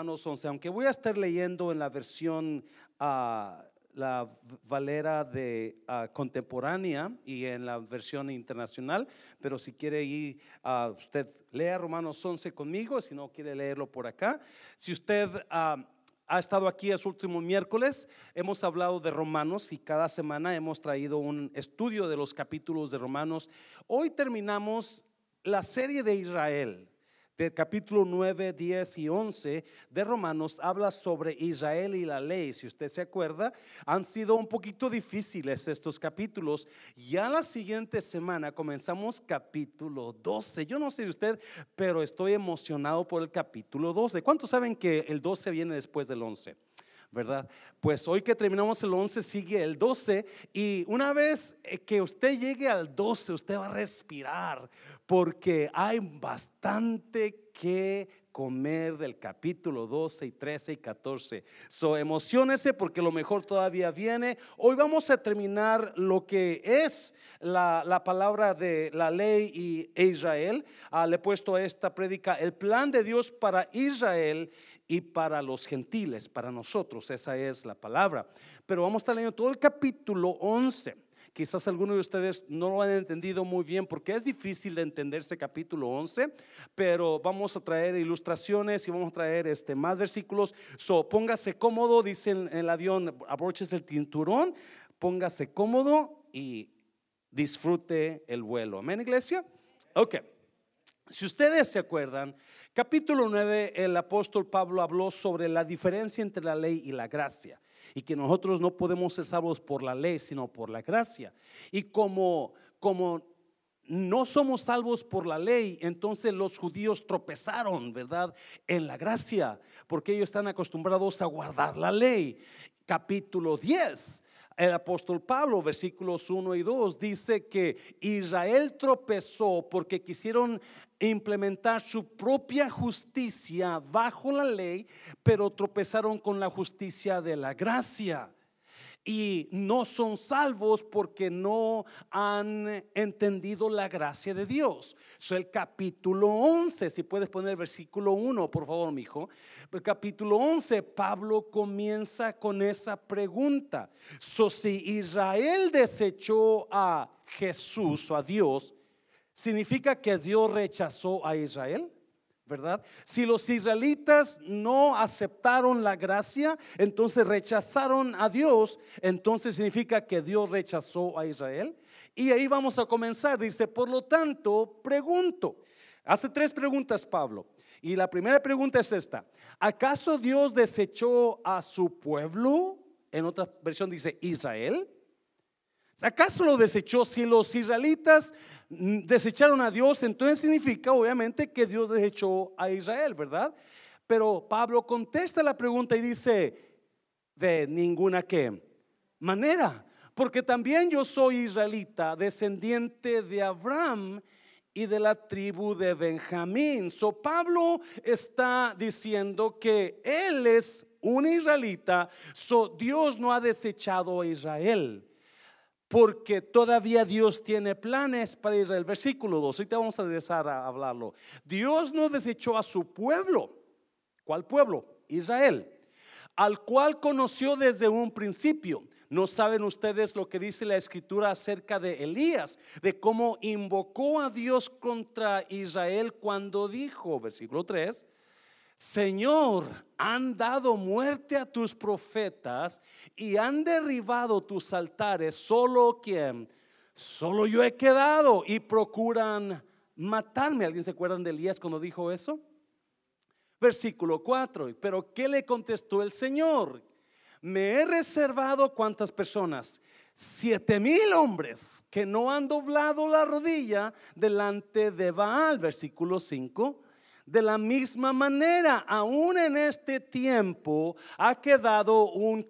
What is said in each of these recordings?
Romanos 11, aunque voy a estar leyendo en la versión la Valera de contemporánea y en la versión internacional, pero si quiere ir, usted lea Romanos 11 conmigo, si no quiere leerlo por acá. Si usted ha estado aquí los últimos miércoles, hemos hablado de Romanos y cada semana hemos traído un estudio de los capítulos de Romanos. Hoy terminamos la serie de Israel. Del capítulo 9, 10 y 11 de Romanos habla sobre Israel y la ley. Si usted se acuerda, han sido un poquito difíciles estos capítulos. Ya la siguiente semana comenzamos capítulo 12. Yo no sé de usted, pero estoy emocionado por el capítulo 12. ¿Cuántos saben que el 12 viene después del 11? ¿Verdad? Pues hoy que terminamos el 11 sigue el 12, y una vez que usted llegue al 12 usted va a respirar, porque hay bastante que comer del capítulo 12 y 13 y 14. Emociónese porque lo mejor todavía viene. Hoy vamos a terminar lo que es la palabra de la ley e Israel. Le he puesto a esta prédica el plan de Dios para Israel y para los gentiles, para nosotros. Esa es la palabra. Pero vamos a estar leyendo todo el capítulo 11. Quizás algunos de ustedes no lo han entendido muy bien porque es difícil de entender ese capítulo 11, pero vamos a traer ilustraciones y vamos a traer más versículos. Póngase cómodo, dice en el avión, abróchese el cinturón, póngase cómodo y disfrute el vuelo. Amén, iglesia. Ok. Si ustedes se acuerdan, capítulo 9, el apóstol Pablo habló sobre la diferencia entre la ley y la gracia, y que nosotros no podemos ser salvos por la ley, sino por la gracia. Y como no somos salvos por la ley, entonces los judíos tropezaron, ¿verdad?, en la gracia, porque ellos están acostumbrados a guardar la ley. Capítulo 10, el apóstol Pablo, versículos 1 y 2, dice que Israel tropezó porque quisieron implementar su propia justicia bajo la ley, pero tropezaron con la justicia de la gracia y no son salvos porque no han entendido la gracia de Dios. El capítulo 11, si puedes poner el versículo 1 por favor, mi hijo. El capítulo 11, Pablo comienza con esa pregunta. Si Israel desechó a Jesús o a Dios, ¿significa que Dios rechazó a Israel? ¿Verdad? Si los israelitas no aceptaron la gracia, entonces rechazaron a Dios, entonces significa que Dios rechazó a Israel. Y ahí vamos a comenzar. Dice, por lo tanto, pregunto. Hace 3 preguntas Pablo. Y la primera pregunta es esta: ¿acaso Dios desechó a su pueblo? En otra versión dice Israel. ¿Acaso lo desechó? Si los israelitas desecharon a Dios, entonces significa obviamente que Dios desechó a Israel, ¿verdad? Pero Pablo contesta la pregunta y dice, de ninguna ¿qué? Manera, porque también yo soy israelita, descendiente de Abraham y de la tribu de Benjamín. Pablo está diciendo que él es un israelita. Dios no ha desechado a Israel, porque todavía Dios tiene planes para Israel. Versículo 2, ahorita vamos a regresar a hablarlo. Dios no desechó a su pueblo. ¿Cuál pueblo? Israel, al cual conoció desde un principio. ¿No saben ustedes lo que dice la escritura acerca de Elías? De cómo invocó a Dios contra Israel cuando dijo, versículo 3, Señor, han dado muerte a tus profetas y han derribado tus altares. Solo yo he quedado y procuran matarme. ¿Alguien se acuerdan de Elías cuando dijo eso? Versículo 4. Pero ¿qué le contestó el Señor? Me he reservado ¿cuántas personas? 7,000 hombres que no han doblado la rodilla delante de Baal. Versículo 5. De la misma manera, aún en este tiempo ha quedado un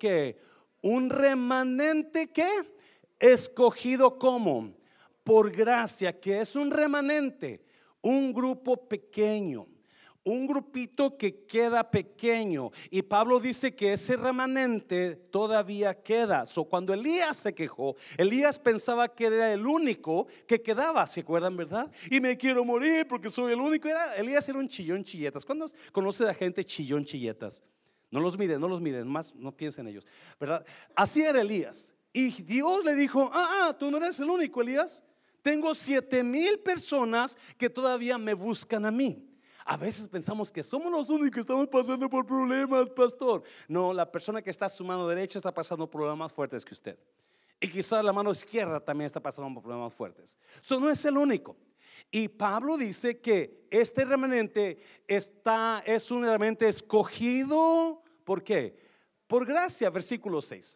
remanente que escogido como por gracia, que es un remanente, un grupo pequeño, un grupito que queda pequeño, y Pablo dice que ese remanente todavía queda. Cuando Elías se quejó, Elías pensaba que era el único que quedaba, ¿se acuerdan, verdad? Y me quiero morir porque soy el único. Elías era un chillón chilletas. ¿Cuándo conoce a la gente chillón chilletas? No los miren, más no piensen en ellos, ¿verdad? Así era Elías. Y Dios le dijo: tú no eres el único, Elías. Tengo 7,000 personas que todavía me buscan a mí. A veces pensamos que somos los únicos que estamos pasando por problemas, pastor. No, la persona que está a su mano derecha está pasando problemas más fuertes que usted. Y quizás la mano izquierda también está pasando por problemas fuertes. Eso no es el único. Y Pablo dice que este remanente es un remanente escogido. ¿Por qué? Por gracia, versículo 6.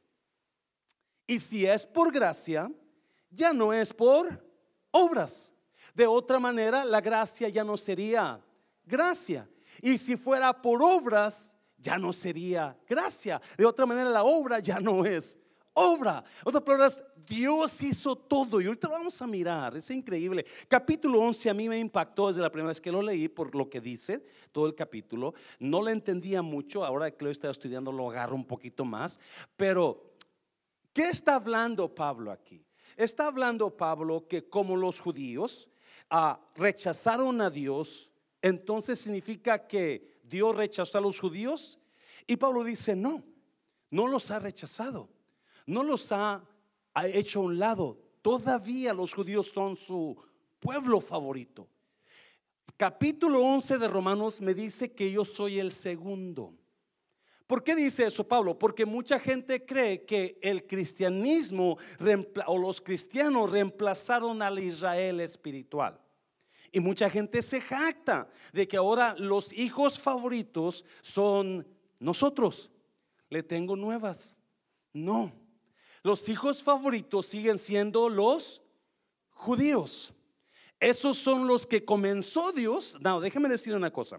Y si es por gracia, ya no es por obras. De otra manera, la gracia ya no sería gracia. Y si fuera por obras, ya no sería gracia. De otra manera, la obra ya no es obra. Otras palabras, Dios hizo todo. Y ahorita lo vamos a mirar. Es increíble. Capítulo 11 a mí me impactó desde la primera vez que lo leí, por lo que dice todo el capítulo. No lo entendía mucho. Ahora que lo estoy estudiando lo agarro un poquito más. Pero ¿qué está hablando Pablo aquí? Está hablando Pablo que como los judíos rechazaron a Dios, entonces significa que Dios rechazó a los judíos. Y Pablo dice: no los ha rechazado, no los ha hecho a un lado. Todavía los judíos son su pueblo favorito. Capítulo 11 de Romanos me dice que yo soy el segundo. ¿Por qué dice eso Pablo? Porque mucha gente cree que el cristianismo o los cristianos reemplazaron al Israel espiritual. Y mucha gente se jacta de que ahora los hijos favoritos son nosotros. Le tengo nuevas. No, los hijos favoritos siguen siendo los judíos. Esos son los que comenzó Dios. No, déjeme decir una cosa.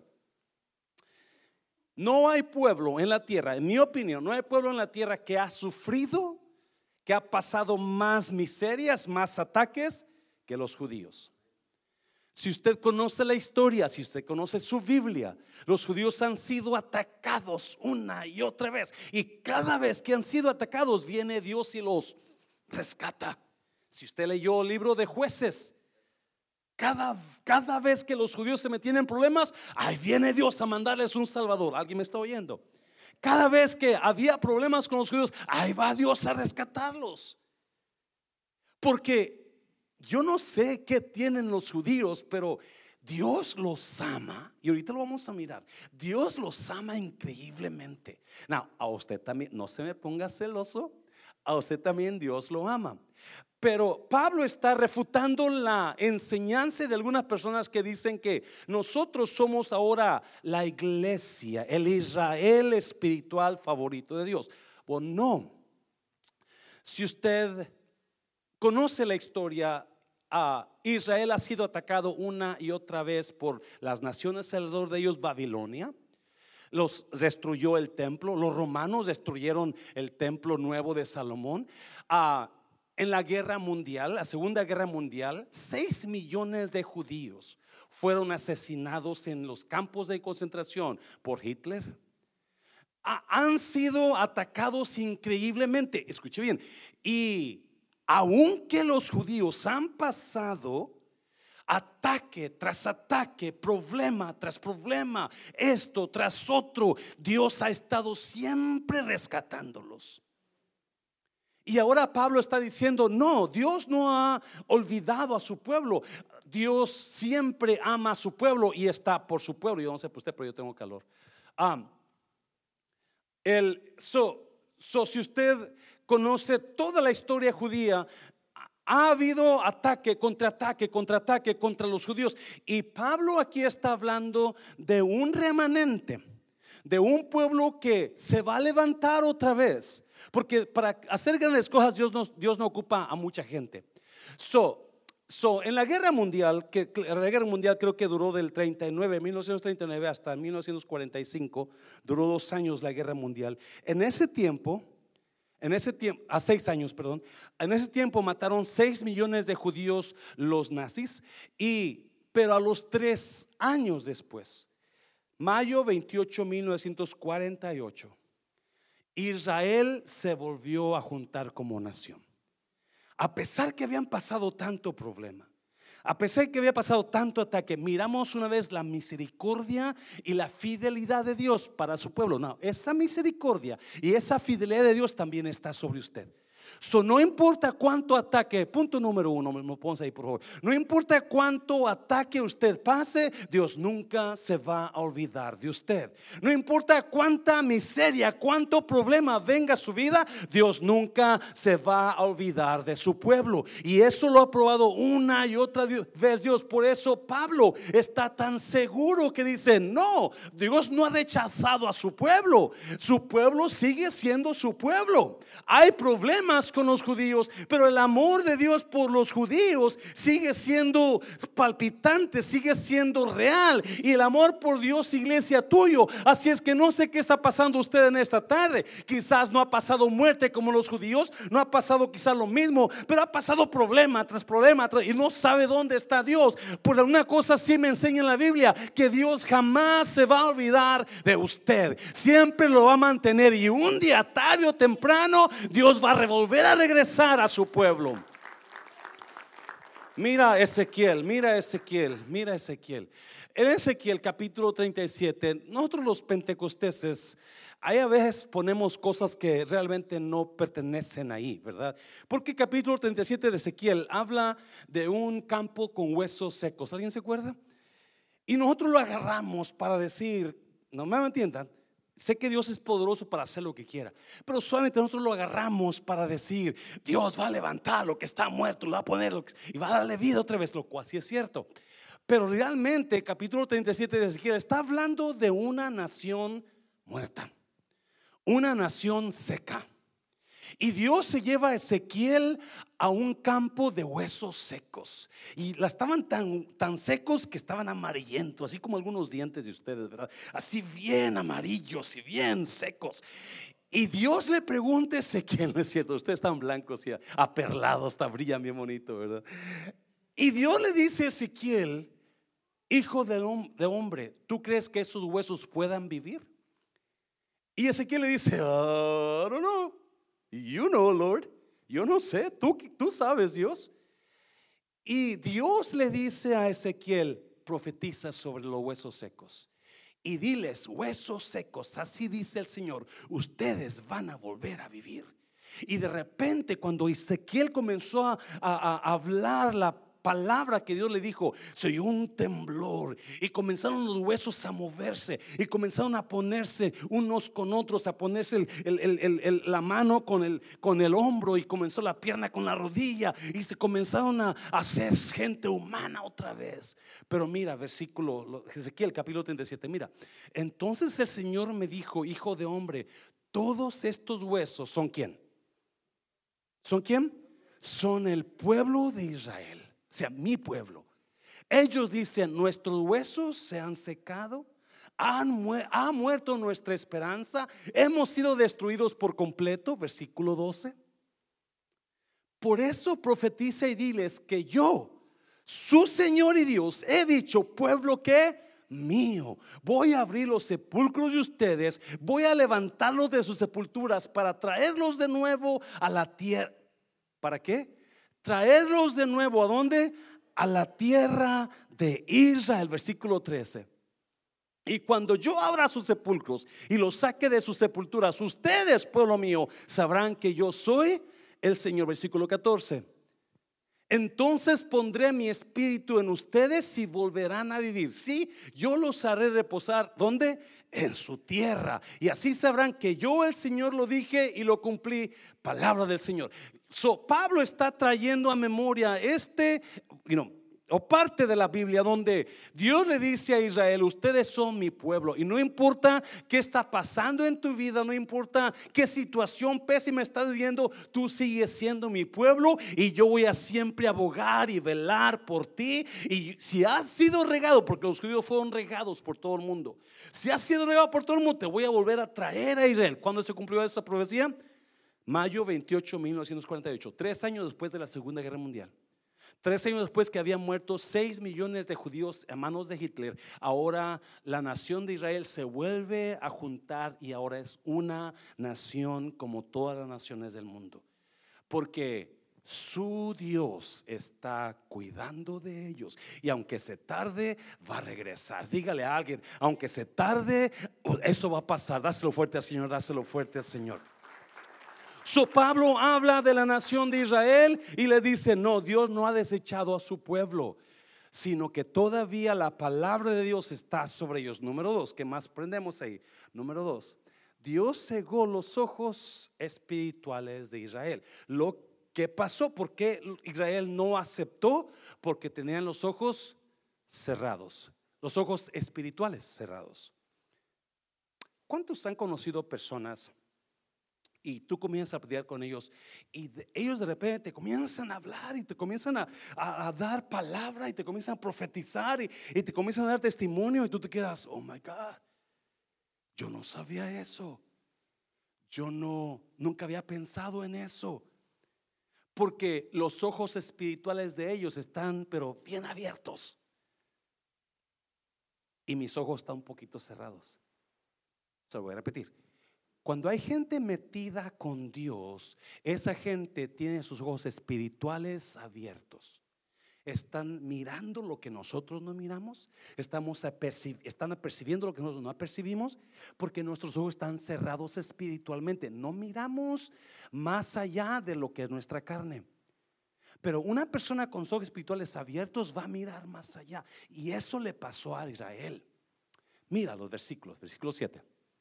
No hay pueblo en la tierra, en mi opinión, no hay pueblo en la tierra que ha sufrido, que ha pasado más miserias, más ataques que los judíos. Si usted conoce la historia, si usted conoce su Biblia, los judíos han sido atacados una y otra vez. Y cada vez que han sido atacados, viene Dios y los rescata. Si usted leyó el libro de Jueces, cada vez que los judíos se metían en problemas, ahí viene Dios a mandarles un salvador. ¿Alguien me está oyendo? Cada vez que había problemas con los judíos, ahí va Dios a rescatarlos. Porque yo no sé qué tienen los judíos, pero Dios los ama. Y ahorita lo vamos a mirar. Dios los ama increíblemente. No, a usted también, no se me ponga celoso. A usted también Dios lo ama. Pero Pablo está refutando la enseñanza de algunas personas que dicen que nosotros somos ahora la iglesia, el Israel espiritual favorito de Dios. O no. Si usted conoce la historia, Israel ha sido atacado una y otra vez por las naciones alrededor de ellos. Babilonia los destruyó el templo. Los romanos destruyeron el templo nuevo de Salomón. En la guerra mundial, la segunda guerra mundial, 6 millones de judíos fueron asesinados en los campos de concentración por Hitler. Han sido atacados increíblemente. Escuche bien. Y aunque los judíos han pasado ataque tras ataque, problema tras problema, esto tras otro, Dios ha estado siempre rescatándolos. Y ahora Pablo está diciendo: no, Dios no ha olvidado a su pueblo. Dios siempre ama a su pueblo y está por su pueblo. Yo no sé por usted, pero yo tengo calor. Si usted conoce toda la historia judía, ha habido ataque contra los judíos. Y Pablo aquí está hablando de un remanente, de un pueblo que se va a levantar otra vez. Porque para hacer grandes cosas Dios no ocupa a mucha gente. En la guerra mundial, creo que duró del 1939 hasta 1945, duró 2 años la guerra mundial. En ese tiempo, a 6 años, perdón. En ese tiempo mataron 6 millones de judíos los nazis, pero a los 3 años después Mayo 28, 1948. Israel se volvió a juntar como nación. A pesar que habían pasado tanto problema, a pesar que había pasado tanto ataque, miramos una vez la misericordia y la fidelidad de Dios para su pueblo. No, esa misericordia y esa fidelidad de Dios también está sobre usted. No importa cuánto ataque, punto número uno, me pones ahí por favor. No importa cuánto ataque usted pase, Dios nunca se va a olvidar de usted. No importa cuánta miseria, cuánto problema venga a su vida, Dios nunca se va a olvidar de su pueblo. Y eso lo ha probado una y otra vez Dios. Por eso Pablo está tan seguro que dice: no, Dios no ha rechazado a su pueblo. Su pueblo sigue siendo su pueblo. Hay problemas con los judíos, pero el amor de Dios por los judíos sigue siendo palpitante, sigue siendo real. Y el amor por Dios, iglesia, tuyo. Así es que no sé qué está pasando usted en esta tarde. Quizás no ha pasado muerte como los judíos, no ha pasado quizás lo mismo, pero ha pasado problema tras problema y no sabe dónde está Dios. Por una cosa sí me enseña en la Biblia, que Dios jamás se va a olvidar de usted, siempre lo va a mantener, y un día tarde o temprano Dios va a volver a regresar a su pueblo. Mira Ezequiel, mira Ezequiel, mira Ezequiel. En Ezequiel capítulo 37, nosotros los pentecosteses, ahí a veces ponemos cosas que realmente no pertenecen ahí, ¿verdad? Porque capítulo 37 de Ezequiel habla de un campo con huesos secos. ¿Alguien se acuerda? Y nosotros lo agarramos para decir, no me entiendan, sé que Dios es poderoso para hacer lo que quiera, pero solamente nosotros lo agarramos para decir: Dios va a levantar lo que está muerto, lo va a poner y va a darle vida otra vez, lo cual sí es cierto. Pero realmente capítulo 37 de Ezequiel está hablando de una nación muerta, una nación seca. Y Dios se lleva a Ezequiel a un campo de huesos secos. Y estaban tan secos que estaban amarillentos, así como algunos dientes de ustedes, ¿verdad? Así bien amarillos y bien secos. Y Dios le pregunta a Ezequiel, no es cierto, ustedes están blancos y aperlados, hasta brillan bien bonito, ¿verdad? Y Dios le dice a Ezequiel: hijo de hombre, ¿tú crees que esos huesos puedan vivir? Y Ezequiel le dice: I don't know. You know, Lord. Yo no sé, tú sabes, Dios. Y Dios le dice a Ezequiel: profetiza sobre los huesos secos y diles: huesos secos, así dice el Señor, ustedes van a volver a vivir. Y de repente, cuando Ezequiel comenzó a hablar la palabra que Dios le dijo, se oyó un temblor y comenzaron los huesos a moverse y comenzaron a ponerse unos con otros, a ponerse la mano con el hombro, y comenzó la pierna con la rodilla, y se comenzaron a hacer gente humana otra vez. Pero mira, versículo Ezequiel capítulo 37, mira: entonces el Señor me dijo: hijo de hombre, todos estos huesos ¿son quién? ¿Son quién? Son el pueblo de Israel, o sea, mi pueblo. Ellos dicen: nuestros huesos se han secado, ha muerto nuestra esperanza, hemos sido destruidos por completo. Versículo 12. Por eso profetiza y diles que yo, su Señor y Dios, he dicho: pueblo que mío, voy a abrir los sepulcros de ustedes, voy a levantarlos de sus sepulturas para traerlos de nuevo a la tierra. ¿Para qué? Traerlos de nuevo ¿a dónde? A la tierra de Israel. Versículo 13. Y cuando yo abra sus sepulcros y los saque de sus sepulturas, ustedes, pueblo mío, sabrán que yo soy el Señor. Versículo 14. Entonces pondré mi espíritu en ustedes y volverán a vivir. Sí, yo los haré reposar. ¿Dónde? En su tierra. Y así sabrán que yo, el Señor, lo dije y lo cumplí. Palabra del Señor. Pablo está trayendo a memoria o parte de la Biblia donde Dios le dice a Israel: ustedes son mi pueblo, y no importa qué está pasando en tu vida, no importa qué situación pésima estás viviendo, tú sigues siendo mi pueblo, y yo voy a siempre abogar y velar por ti. Y si has sido regado, porque los judíos fueron regados por todo el mundo, si has sido regado por todo el mundo, te voy a volver a traer a Israel. ¿Cuándo se cumplió esa profecía? Mayo 28, 1948, 3 años después de la Segunda Guerra Mundial. 3 años después que habían muerto 6 millones de judíos a manos de Hitler, ahora la nación de Israel se vuelve a juntar y ahora es una nación como todas las naciones del mundo. Porque su Dios está cuidando de ellos. Y aunque se tarde, va a regresar. Dígale a alguien, aunque se tarde, eso va a pasar. Dáselo fuerte al Señor, dáselo fuerte al Señor. Pablo habla de la nación de Israel y le dice: no, Dios no ha desechado a su pueblo, sino que todavía la palabra de Dios está sobre ellos. Número 2, ¿qué más aprendemos ahí? Número 2, Dios cegó los ojos espirituales de Israel. Lo que pasó, ¿por qué Israel no aceptó? Porque tenían los ojos cerrados, los ojos espirituales cerrados. ¿Cuántos han conocido personas y tú comienzas a pelear con ellos y ellos de repente te comienzan a hablar y te comienzan a dar palabra y te comienzan a profetizar y te comienzan a dar testimonio y tú te quedas: oh my God, yo no sabía eso, yo nunca había pensado en eso? Porque los ojos espirituales de ellos están pero bien abiertos y mis ojos están un poquito cerrados. Se lo voy a repetir. Cuando hay gente metida con Dios, esa gente tiene sus ojos espirituales abiertos. Están mirando lo que nosotros no miramos. Están percibiendo lo que nosotros no percibimos, porque nuestros ojos están cerrados espiritualmente. No miramos más allá de lo que es nuestra carne. Pero una persona con sus ojos espirituales abiertos va a mirar más allá. Y eso le pasó a Israel. Mira los versículos, versículo 7.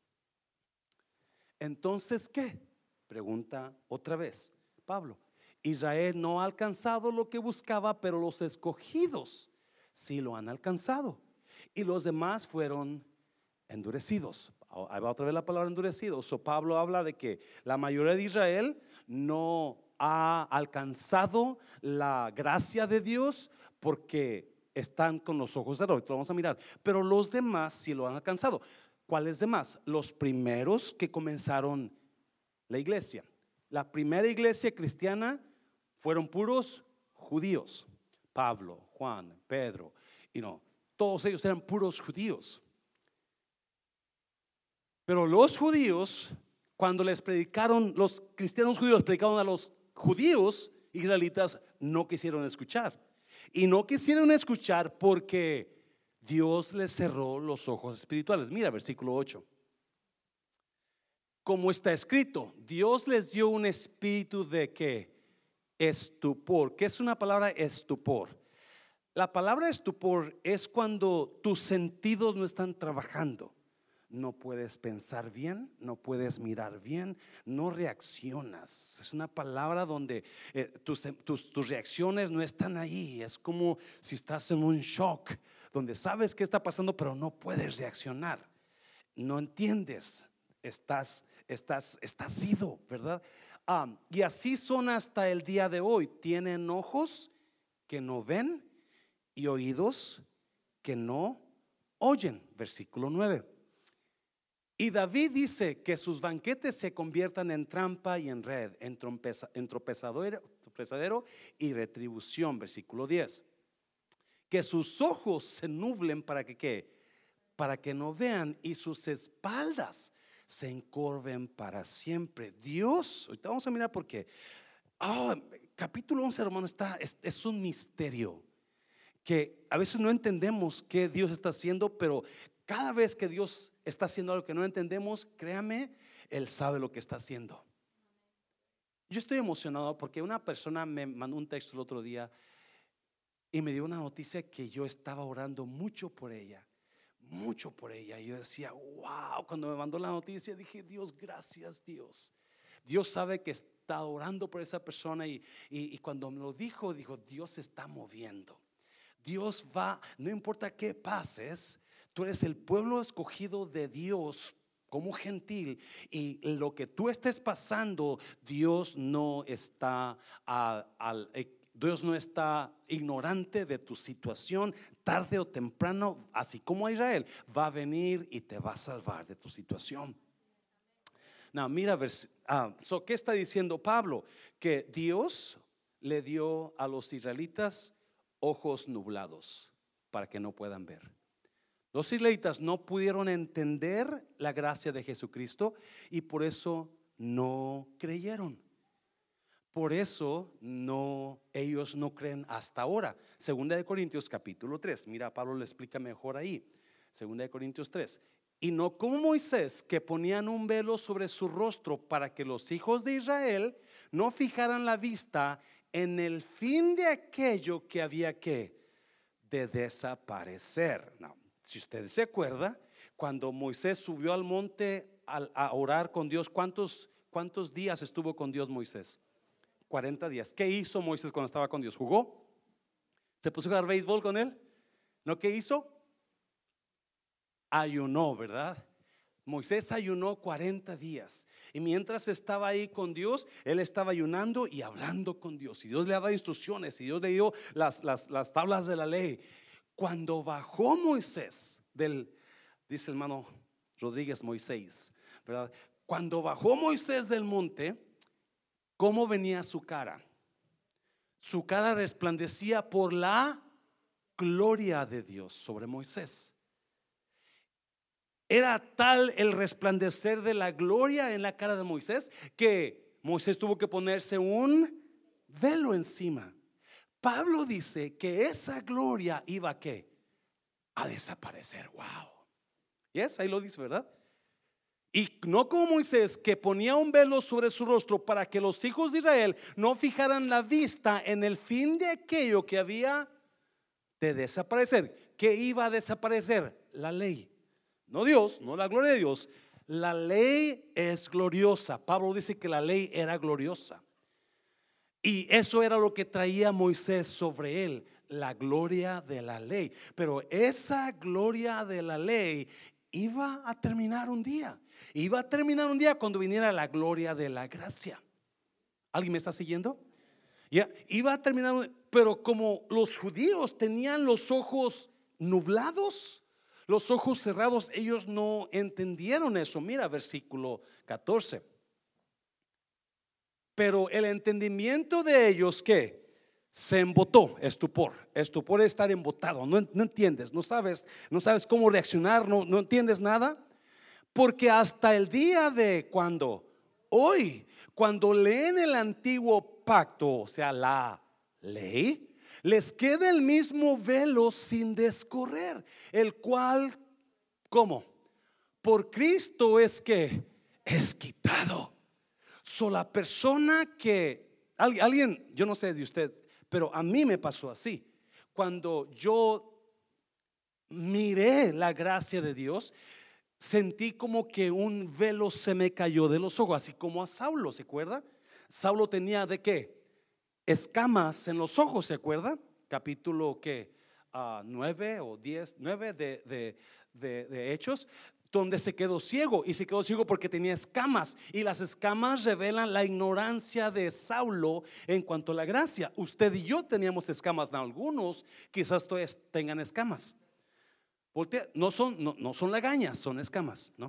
Entonces, ¿qué? Pregunta otra vez Pablo. Israel no ha alcanzado lo que buscaba, pero los escogidos sí lo han alcanzado. Y los demás fueron endurecidos. Ahí va otra vez la palabra endurecidos. Pablo habla de que la mayoría de Israel no ha alcanzado la gracia de Dios porque están con los ojos cerrados. Lo vamos a mirar. Pero los demás sí lo han alcanzado. ¿Cuáles demás? Los primeros que comenzaron la iglesia. La primera iglesia cristiana fueron puros judíos. Pablo, Juan, Pedro, todos ellos eran puros judíos. Pero los judíos, cuando les predicaron, los cristianos judíos predicaron a los judíos israelitas, no quisieron escuchar. Y no quisieron escuchar porque Dios les cerró los ojos espirituales. Mira versículo 8. Como está escrito, Dios les dio un espíritu de ¿qué? Estupor. ¿Qué es una palabra estupor? La palabra estupor es cuando tus sentidos no están trabajando. No puedes pensar bien, no puedes mirar bien, no reaccionas. Es una palabra donde tus reacciones no están ahí. Es como si estás en un shock, donde sabes qué está pasando, pero no puedes reaccionar. No entiendes, estás ido, ¿verdad? Y así son hasta el día de hoy. Tienen ojos que no ven y oídos que no oyen. Versículo 9. Y David dice que sus banquetes se conviertan en trampa y en red, en tropezadero y retribución. Versículo 10. Que sus ojos se nublen para que ¿qué? Para que no vean, y sus espaldas se encorven para siempre. Dios, ahorita vamos a mirar por qué. Capítulo 11, hermano, es un misterio que a veces no entendemos qué Dios está haciendo, pero cada vez que Dios está haciendo algo que no entendemos, créame, Él sabe lo que está haciendo. Yo estoy emocionado porque una persona me mandó un texto el otro día y me dio una noticia que yo estaba orando mucho por ella. Y yo decía, wow, cuando me mandó la noticia dije, Dios, gracias Dios. Dios sabe que está orando por esa persona y cuando me lo dijo, Dios se está moviendo. Dios va, no importa qué pases, tú eres el pueblo escogido de Dios como gentil, y lo que tú estés pasando, Dios no está Dios no está ignorante de tu situación. Tarde o temprano, así como a Israel, va a venir y te va a salvar de tu situación. Now, mira, ¿qué está diciendo Pablo? Que Dios le dio a los israelitas ojos nublados para que no puedan ver. Los israelitas no pudieron entender la gracia de Jesucristo y por eso no creyeron. Por eso ellos no creen hasta ahora. Segunda de Corintios capítulo 3. Mira, Pablo le explica mejor ahí. Segunda de Corintios 3. Y no como Moisés, que ponían un velo sobre su rostro para que los hijos de Israel no fijaran la vista en el fin de aquello que había de desaparecer. No, si usted se acuerda, cuando Moisés subió al monte a orar con Dios, ¿cuántos días estuvo con Dios Moisés? 40 días. ¿Qué hizo Moisés cuando estaba con Dios? ¿Jugó? ¿Se puso a jugar béisbol con él? ¿No? ¿Qué hizo? Ayunó, ¿verdad? Moisés ayunó 40 días y mientras estaba ahí con Dios, él estaba ayunando y hablando con Dios, y Dios le daba instrucciones, y Dios le dio las tablas de la ley. Cuando bajó Moisés dice el hermano Rodríguez, Moisés, ¿verdad? Cuando bajó Moisés del monte, ¿cómo venía su cara? Su cara resplandecía por la gloria de Dios sobre Moisés. Era tal el resplandecer de la gloria en la cara de Moisés que Moisés tuvo que ponerse un velo encima. Pablo dice que esa gloria iba a desaparecer. Wow. Yes, ahí lo dice, ¿verdad? Y no como Moisés, que ponía un velo sobre su rostro para que los hijos de Israel no fijaran la vista en el fin de aquello que había de desaparecer. ¿Qué iba a desaparecer? La ley. No Dios, no la gloria de Dios. La ley es gloriosa. Pablo dice que la ley era gloriosa. Y eso era lo que traía Moisés sobre él, la gloria de la ley. Pero esa gloria de la ley iba a terminar un día. Iba a terminar un día cuando viniera la gloria de la gracia. ¿Alguien me está siguiendo? Ya, iba a terminar, pero como los judíos tenían los ojos nublados, los ojos cerrados, ellos no entendieron eso. Mira versículo 14. Pero el entendimiento de ellos que se embotó, estupor es estar embotado, no entiendes, no sabes cómo reaccionar, no entiendes nada, porque hasta el día de hoy, cuando leen el antiguo pacto, o sea, la ley, les queda el mismo velo sin descorrer, el cual, ¿cómo? Por Cristo es quitado. La persona que alguien, yo no sé de usted, pero a mí me pasó así. Cuando yo miré la gracia de Dios, sentí como que un velo se me cayó de los ojos, así como a Saulo, ¿se acuerda? Saulo tenía ¿de qué? Escamas en los ojos, ¿se acuerda? Capítulo 9 o 10, 9 de Hechos, donde se quedó ciego, y se quedó ciego porque tenía escamas, y las escamas revelan la ignorancia de Saulo en cuanto a la gracia. Usted y yo teníamos escamas, algunos quizás todavía tengan escamas. No son lagañas, son escamas, ¿no?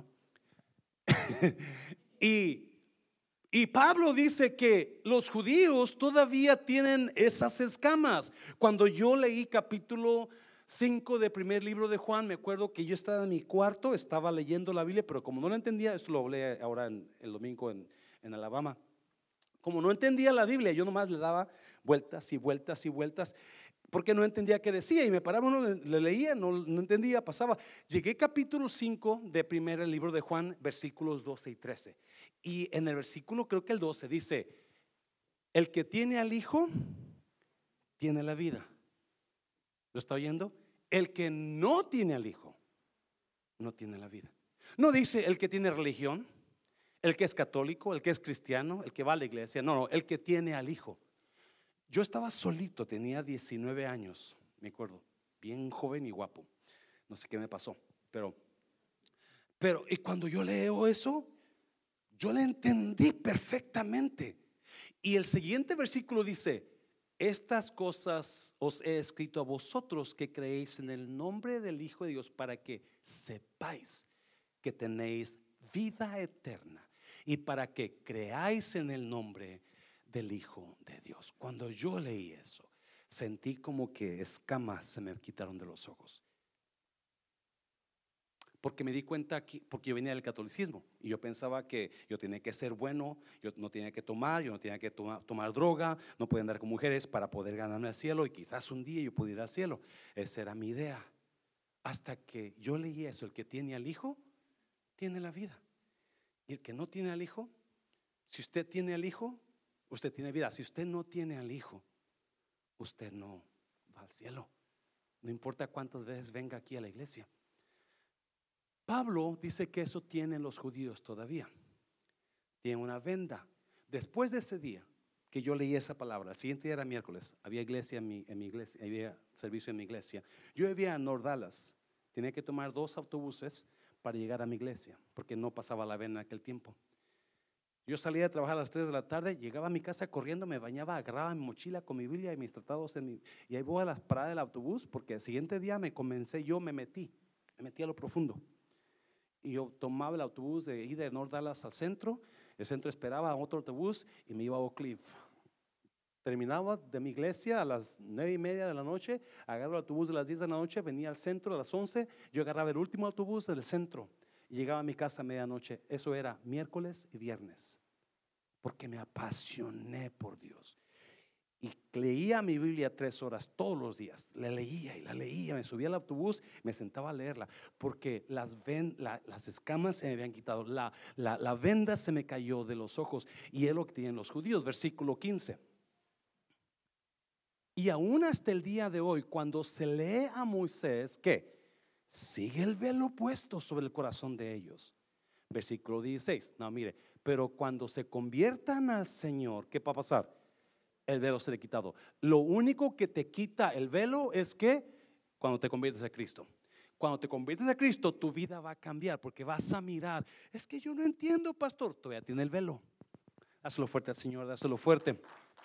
Y Pablo dice que los judíos todavía tienen esas escamas. Cuando yo leí capítulo 5 del primer libro de Juan, me acuerdo que yo estaba en mi cuarto, estaba leyendo la Biblia, pero como no la entendía, esto lo hablé ahora el domingo en Alabama. Como no entendía la Biblia, yo nomás le daba vueltas y vueltas y vueltas, porque no entendía qué decía, y me paraba, le leía, no entendía, pasaba. Llegué capítulo 5 del primer libro de Juan, versículos 12 y 13. Y en el versículo, creo que el 12 dice: el que tiene al Hijo tiene la vida. ¿Lo está oyendo? El que no tiene al Hijo no tiene la vida. No dice el que tiene religión, el que es católico, el que es cristiano, el que va a la iglesia. No, el que tiene al Hijo. Yo estaba solito, tenía 19 años, me acuerdo, bien joven y guapo. No sé qué me pasó, pero y cuando yo leo eso, yo le entendí perfectamente. Y el siguiente versículo dice: estas cosas os he escrito a vosotros que creéis en el nombre del Hijo de Dios, para que sepáis que tenéis vida eterna, y para que creáis en el nombre del Hijo de Dios. Cuando yo leí eso, sentí como que escamas se me quitaron de los ojos. Porque me di cuenta aquí, porque yo venía del catolicismo y yo pensaba que yo tenía que ser bueno, yo no tenía que tomar, yo no tenía que tomar droga, no podía andar con mujeres para poder ganarme al cielo y quizás un día yo pudiera ir al cielo. Esa era mi idea. Hasta que yo leí eso, el que tiene al Hijo, tiene la vida. Y el que no tiene al Hijo, si usted tiene al Hijo, usted tiene vida. Si usted no tiene al Hijo, usted no va al cielo. No importa cuántas veces venga aquí a la iglesia. Pablo dice que eso tienen los judíos todavía. Tienen una venda. Después de ese día que yo leí esa palabra, el siguiente día era miércoles, había iglesia en mi iglesia, había servicio en mi iglesia. Yo vivía en North Dallas, tenía que tomar 2 autobuses para llegar a mi iglesia, porque no pasaba la venda en aquel tiempo. Yo salía de trabajar a las 3 de la tarde, llegaba a mi casa corriendo, me bañaba, agarraba mi mochila con mi Biblia y mis tratados y ahí voy a la parada del autobús, porque el siguiente día me metí a lo profundo. Y yo tomaba el autobús de ir de North Dallas al centro. El centro esperaba a otro autobús y me iba a Oak Cliff. Terminaba de mi iglesia a las 9:30 de la noche, agarraba el autobús de las 10 de la noche, venía al centro a las 11. Yo agarraba el último autobús del centro y llegaba a mi casa a medianoche. Eso era miércoles y viernes, porque me apasioné por Dios. Y leía mi Biblia 3 horas todos los días. La leía y la leía. Me subía al autobús, me sentaba a leerla, porque las escamas se me habían quitado. La venda se me cayó de los ojos. Y es lo que tienen los judíos. Versículo 15. Y aún hasta el día de hoy, cuando se lee a Moisés, ¿qué? Sigue el velo puesto sobre el corazón de ellos. Versículo 16. No, mire, pero cuando se conviertan al Señor, ¿qué va a pasar? El velo se le ha quitado. Lo único que te quita el velo es que cuando te conviertes a Cristo. Cuando te conviertes a Cristo, tu vida va a cambiar, porque vas a mirar. Es que yo no entiendo, pastor. Todavía tiene el velo. Dáselo fuerte al Señor, dáselo fuerte.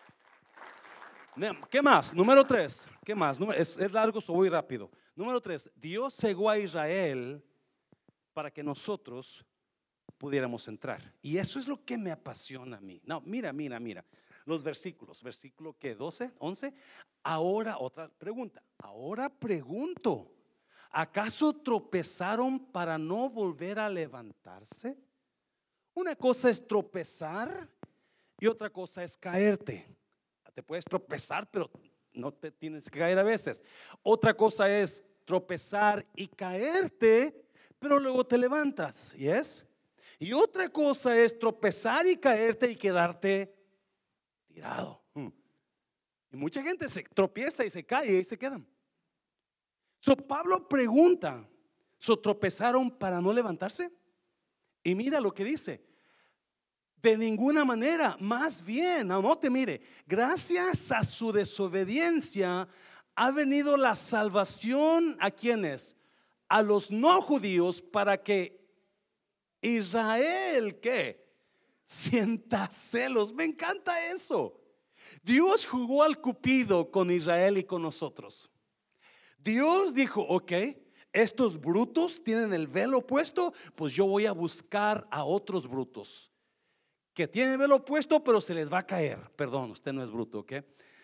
¿Qué más? Número 3. ¿Qué más? Es largo, voy rápido. Número 3. Dios cegó a Israel para que nosotros pudiéramos entrar. Y eso es lo que me apasiona a mí. No, mira. Los versículos, versículo que 12, 11. Ahora otra pregunta. Ahora pregunto, ¿acaso tropezaron para no volver a levantarse? Una cosa es tropezar y otra cosa es caerte. Te puedes tropezar, pero no te tienes que caer a veces. Otra cosa es tropezar y caerte, pero luego te levantas. ¿Yes? Y otra cosa es tropezar y caerte y quedarte tirado. Y mucha gente se tropieza y se cae y se quedan. Pablo pregunta, ¿tropezaron para no levantarse? Y mira lo que dice: de ninguna manera, más bien, anote, mire, gracias a su desobediencia ha venido la salvación. ¿A quiénes? A los no judíos, para que Israel, ¿qué? Sienta celos. Me encanta eso. Dios jugó al cupido con Israel y con nosotros. Dios dijo: ok, estos brutos tienen el velo puesto, pues yo voy a buscar a otros brutos que tienen el velo puesto, pero se les va a caer. Perdón, usted no es bruto, ok.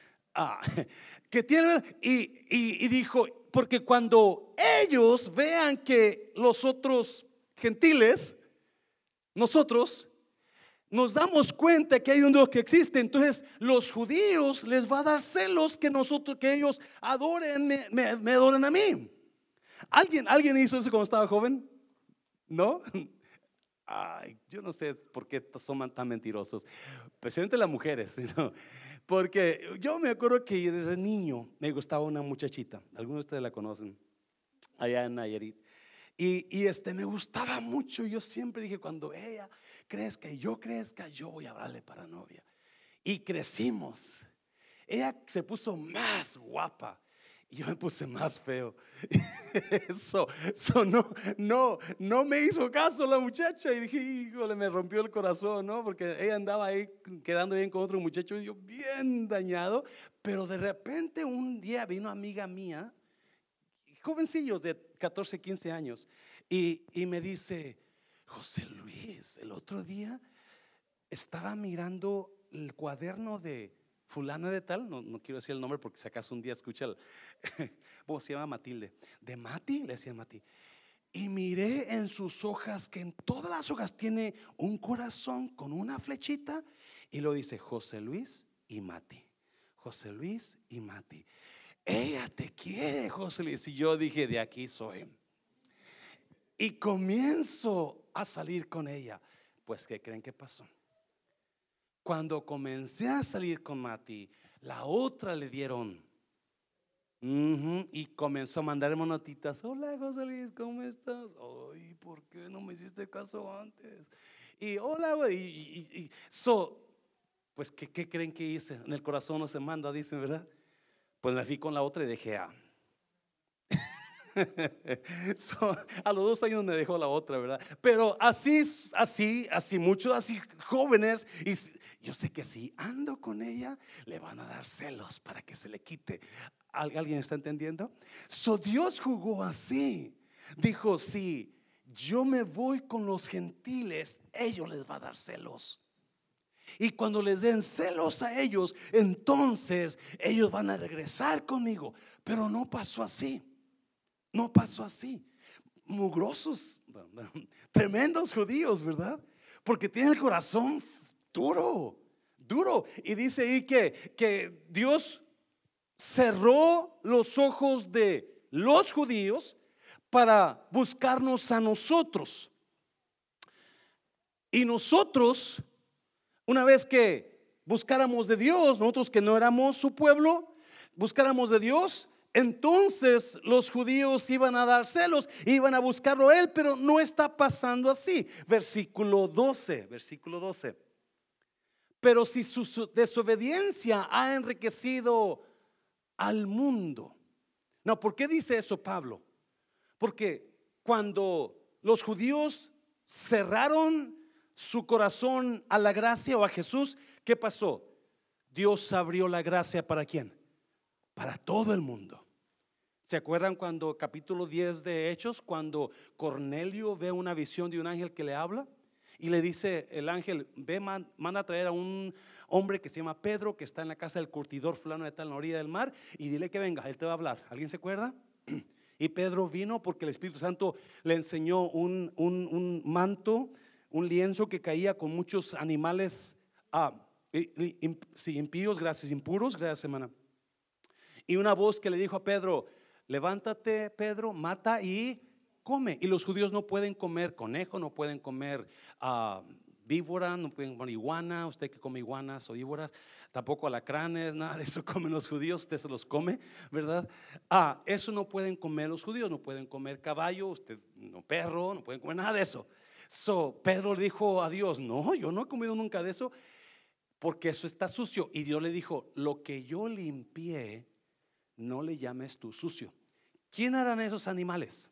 Que tienen, y dijo, porque cuando ellos vean que los otros gentiles, nosotros nos damos cuenta que hay un Dios que existe, entonces los judíos les va a dar celos que ellos adoren, me adoren a mí. ¿Alguien hizo eso cuando estaba joven? ¿No? Ay, yo no sé por qué son tan mentirosos, especialmente las mujeres, ¿no? Porque yo me acuerdo que desde niño me gustaba una muchachita, algunos de ustedes la conocen, allá en Nayarit. Y me gustaba mucho. Yo siempre dije: cuando ella crezca y yo crezca, yo voy a hablarle para novia. Y crecimos. Ella se puso más guapa y yo me puse más feo. Eso no me hizo caso la muchacha. Y dije: híjole, me rompió el corazón, ¿no? Porque ella andaba ahí quedando bien con otro muchacho y yo bien dañado. Pero de repente un día vino una amiga mía, jovencillos de 14, 15 años, y me dice: José Luis, el otro día estaba mirando el cuaderno de fulana de tal, no quiero decir el nombre porque si acaso un día escucha ¿cómo se llama? Matilde, de Mati, le decía Mati. Y miré en sus hojas que en todas las hojas tiene un corazón con una flechita y lo dice José Luis y Mati. José Luis y Mati. Ella te quiere, José Luis. Y yo dije, de aquí soy. Y comienzo a salir con ella. Pues, ¿qué creen que pasó? Cuando comencé a salir con Mati, la otra le dieron y comenzó a mandarme notitas. Hola, José Luis, ¿cómo estás? Ay, ¿por qué no me hiciste caso antes? Y hola, güey. Pues, ¿qué creen que hice? En el corazón no se manda, dicen, ¿verdad? Pues me fui con la otra y dejé a a los 2 años me dejó la otra, ¿verdad? Pero así muchos así jóvenes, y yo sé que si ando con ella le van a dar celos para que se le quite. ¿Alguien está entendiendo? Dios jugó así. Dijo, si yo me voy con los gentiles, ellos les va a dar celos. Y cuando les den celos a ellos, entonces ellos van a regresar conmigo. Pero no pasó así. No pasó así. Mugrosos, tremendos judíos, ¿verdad? Porque tienen el corazón duro. Y dice ahí que Dios cerró los ojos de los judíos para buscarnos a nosotros. Y nosotros, una vez que buscáramos de Dios, nosotros que no éramos su pueblo, buscáramos de Dios, entonces los judíos iban a dar celos, iban a buscarlo a él, pero no está pasando así. Versículo 12. Pero si su desobediencia ha enriquecido al mundo. No, ¿por qué dice eso Pablo? Porque cuando los judíos cerraron su corazón a la gracia o a Jesús, ¿qué pasó? Dios abrió la gracia ¿para quién? Para todo el mundo. ¿Se acuerdan cuando capítulo 10 de Hechos, cuando Cornelio ve una visión de un ángel que le habla y le dice el ángel, ve, manda a traer a un hombre que se llama Pedro, que está en la casa del curtidor fulano de tal en la orilla del mar, y dile que venga, él te va a hablar? ¿Alguien se acuerda? Y Pedro vino porque el Espíritu Santo le enseñó un manto, un lienzo que caía con muchos animales impíos, gracias, impuros, gracias hermana. Y una voz que le dijo a Pedro, levántate Pedro, mata y come. Y los judíos no pueden comer conejo, no pueden comer víbora, no pueden comer iguana. Usted que come iguanas o víboras, tampoco alacranes, nada de eso comen los judíos. Usted se los come, ¿verdad? Eso no pueden comer los judíos. No pueden comer caballo, usted no perro, no pueden comer nada de eso. Pedro le dijo a Dios, no, yo no he comido nunca de eso, porque eso está sucio. Y Dios le dijo, lo que yo limpié, no le llames tú sucio. ¿Quién harán esos animales?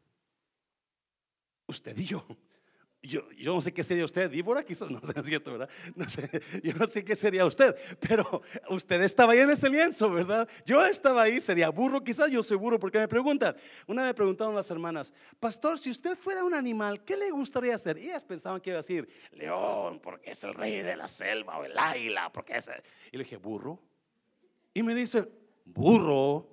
Usted y yo. Yo no sé qué sería usted, víbora quizás, no sé, es cierto, ¿verdad? No sé, yo no sé qué sería usted, pero usted estaba ahí en ese lienzo, ¿verdad? Yo estaba ahí, sería burro quizás, yo soy burro, porque me preguntan. Una vez me preguntaron las hermanas, pastor, si usted fuera un animal, ¿qué le gustaría hacer? Y ellas pensaban que iba a decir, león, porque es el rey de la selva, o el águila, porque es y le dije, burro. Y me dice, burro.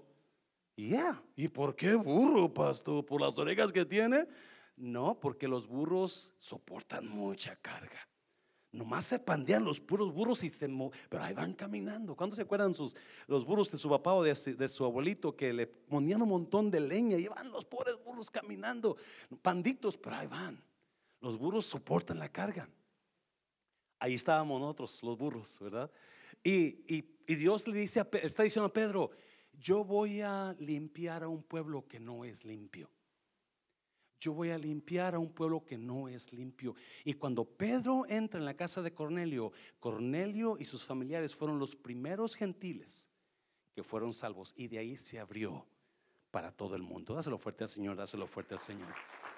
¿Y por qué burro, pastor? ¿Por las orejas que tiene? No, porque los burros soportan mucha carga. Nomás se pandean los puros burros pero ahí van caminando. ¿Cuándo se acuerdan los burros de su papá o de su abuelito que le ponían un montón de leña y van los pobres burros caminando, panditos, pero ahí van. Los burros soportan la carga. Ahí estábamos nosotros, los burros, ¿verdad? Y Dios le dice, está diciendo a Pedro, yo voy a limpiar a un pueblo que no es limpio. Yo voy a limpiar a un pueblo que no es limpio. Y cuando Pedro entra en la casa de Cornelio, Cornelio y sus familiares fueron los primeros gentiles que fueron salvos. Y de ahí se abrió para todo el mundo. Dáselo fuerte al Señor, dáselo fuerte al Señor.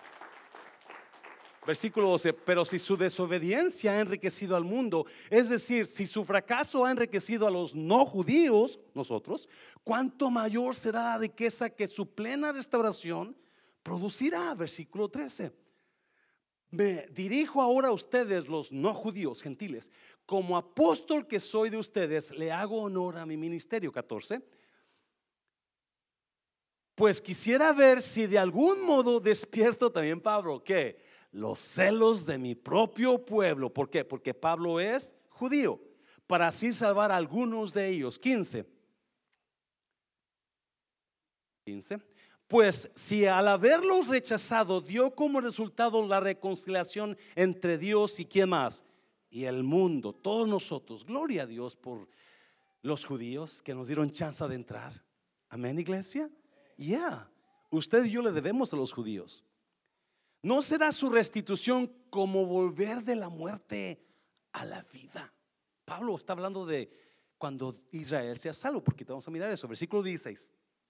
Versículo 12, pero si su desobediencia ha enriquecido al mundo, es decir, si su fracaso ha enriquecido a los no judíos, nosotros, ¿cuánto mayor será la riqueza que su plena restauración producirá? Versículo 13, me dirijo ahora a ustedes, los no judíos, gentiles, como apóstol que soy de ustedes, le hago honor a mi ministerio. 14. Pues quisiera ver si de algún modo despierto también, Pablo, ¿qué? Los celos de mi propio pueblo. ¿Por qué? Porque Pablo es judío, para así salvar a algunos de ellos. 15. Pues si al haberlos rechazado dio como resultado la reconciliación entre Dios y quién más, y el mundo, todos nosotros, gloria a Dios por los judíos que nos dieron chance de entrar. Amén, iglesia. Usted y yo le debemos a los judíos. ¿No será su restitución como volver de la muerte a la vida? Pablo está hablando de cuando Israel sea salvo, porque vamos a mirar eso, versículo 16.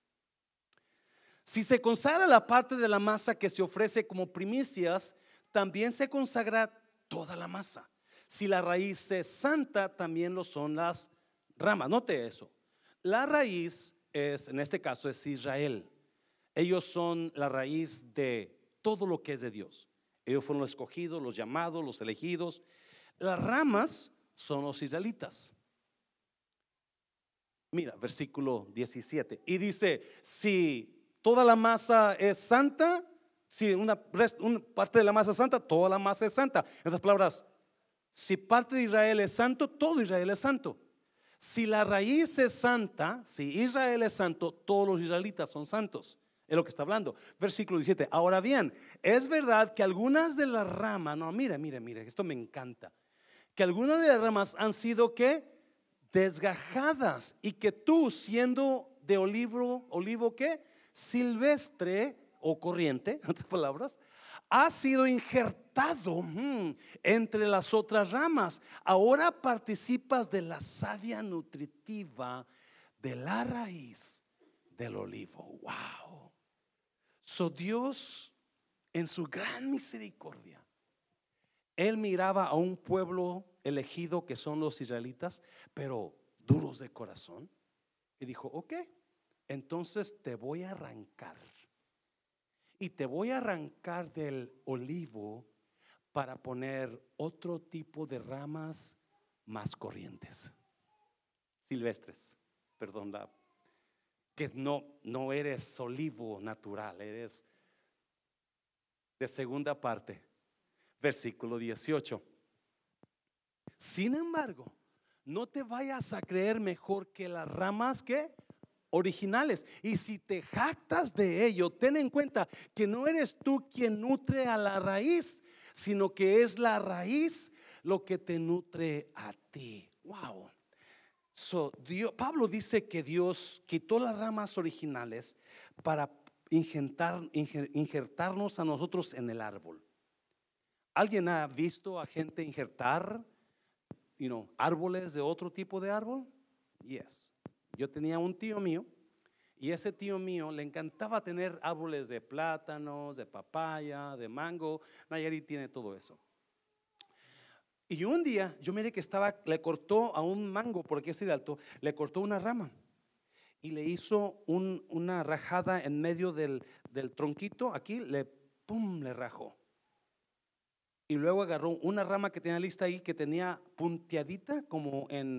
Si se consagra la parte de la masa que se ofrece como primicias, también se consagra toda la masa. Si la raíz es santa, también lo son las ramas. Note eso. La raíz es, en este caso, es Israel. Ellos son la raíz de todo lo que es de Dios. Ellos fueron los escogidos, los llamados, los elegidos. Las ramas son los israelitas. Mira, versículo 17. Y dice, si toda la masa es santa, si una parte de la masa es santa, toda la masa es santa. En otras palabras, si parte de Israel es santo, todo Israel es santo. Si la raíz es santa, si Israel es santo, todos los israelitas son santos. Es lo que está hablando. Versículo 17. Ahora bien, es verdad que algunas de las ramas, no, mira, esto me encanta. Que algunas de las ramas han sido ¿qué? Desgajadas, y que tú, siendo de olivo ¿qué? Silvestre o corriente, en otras palabras, ha sido injertado entre las otras ramas. Ahora participas de la savia nutritiva de la raíz del olivo. Wow. So Dios, en su gran misericordia, Él miraba a un pueblo elegido que son los israelitas, pero duros de corazón, y dijo, ok, entonces te voy a arrancar. Y te voy a arrancar del olivo para poner otro tipo de ramas más corrientes, silvestres, perdón, que no eres olivo natural, eres de segunda parte, versículo 18. Sin embargo, no te vayas a creer mejor que las ramas que originales. Y si te jactas de ello, ten en cuenta que no eres tú quien nutre a la raíz, sino que es la raíz lo que te nutre a ti. Wow. Pablo dice que Dios quitó las ramas originales para injertarnos a nosotros en el árbol. ¿Alguien ha visto a gente injertar árboles de otro tipo de árbol? Yes. Yo tenía un tío mío, y ese tío mío le encantaba tener árboles de plátanos, de papaya, de mango. Nayarit tiene todo eso. Y un día yo miré que le cortó a un mango, porque es de alto, le cortó una rama y le hizo una rajada en medio del tronquito. Aquí le rajó. Y luego agarró una rama que tenía lista ahí, que tenía punteadita como en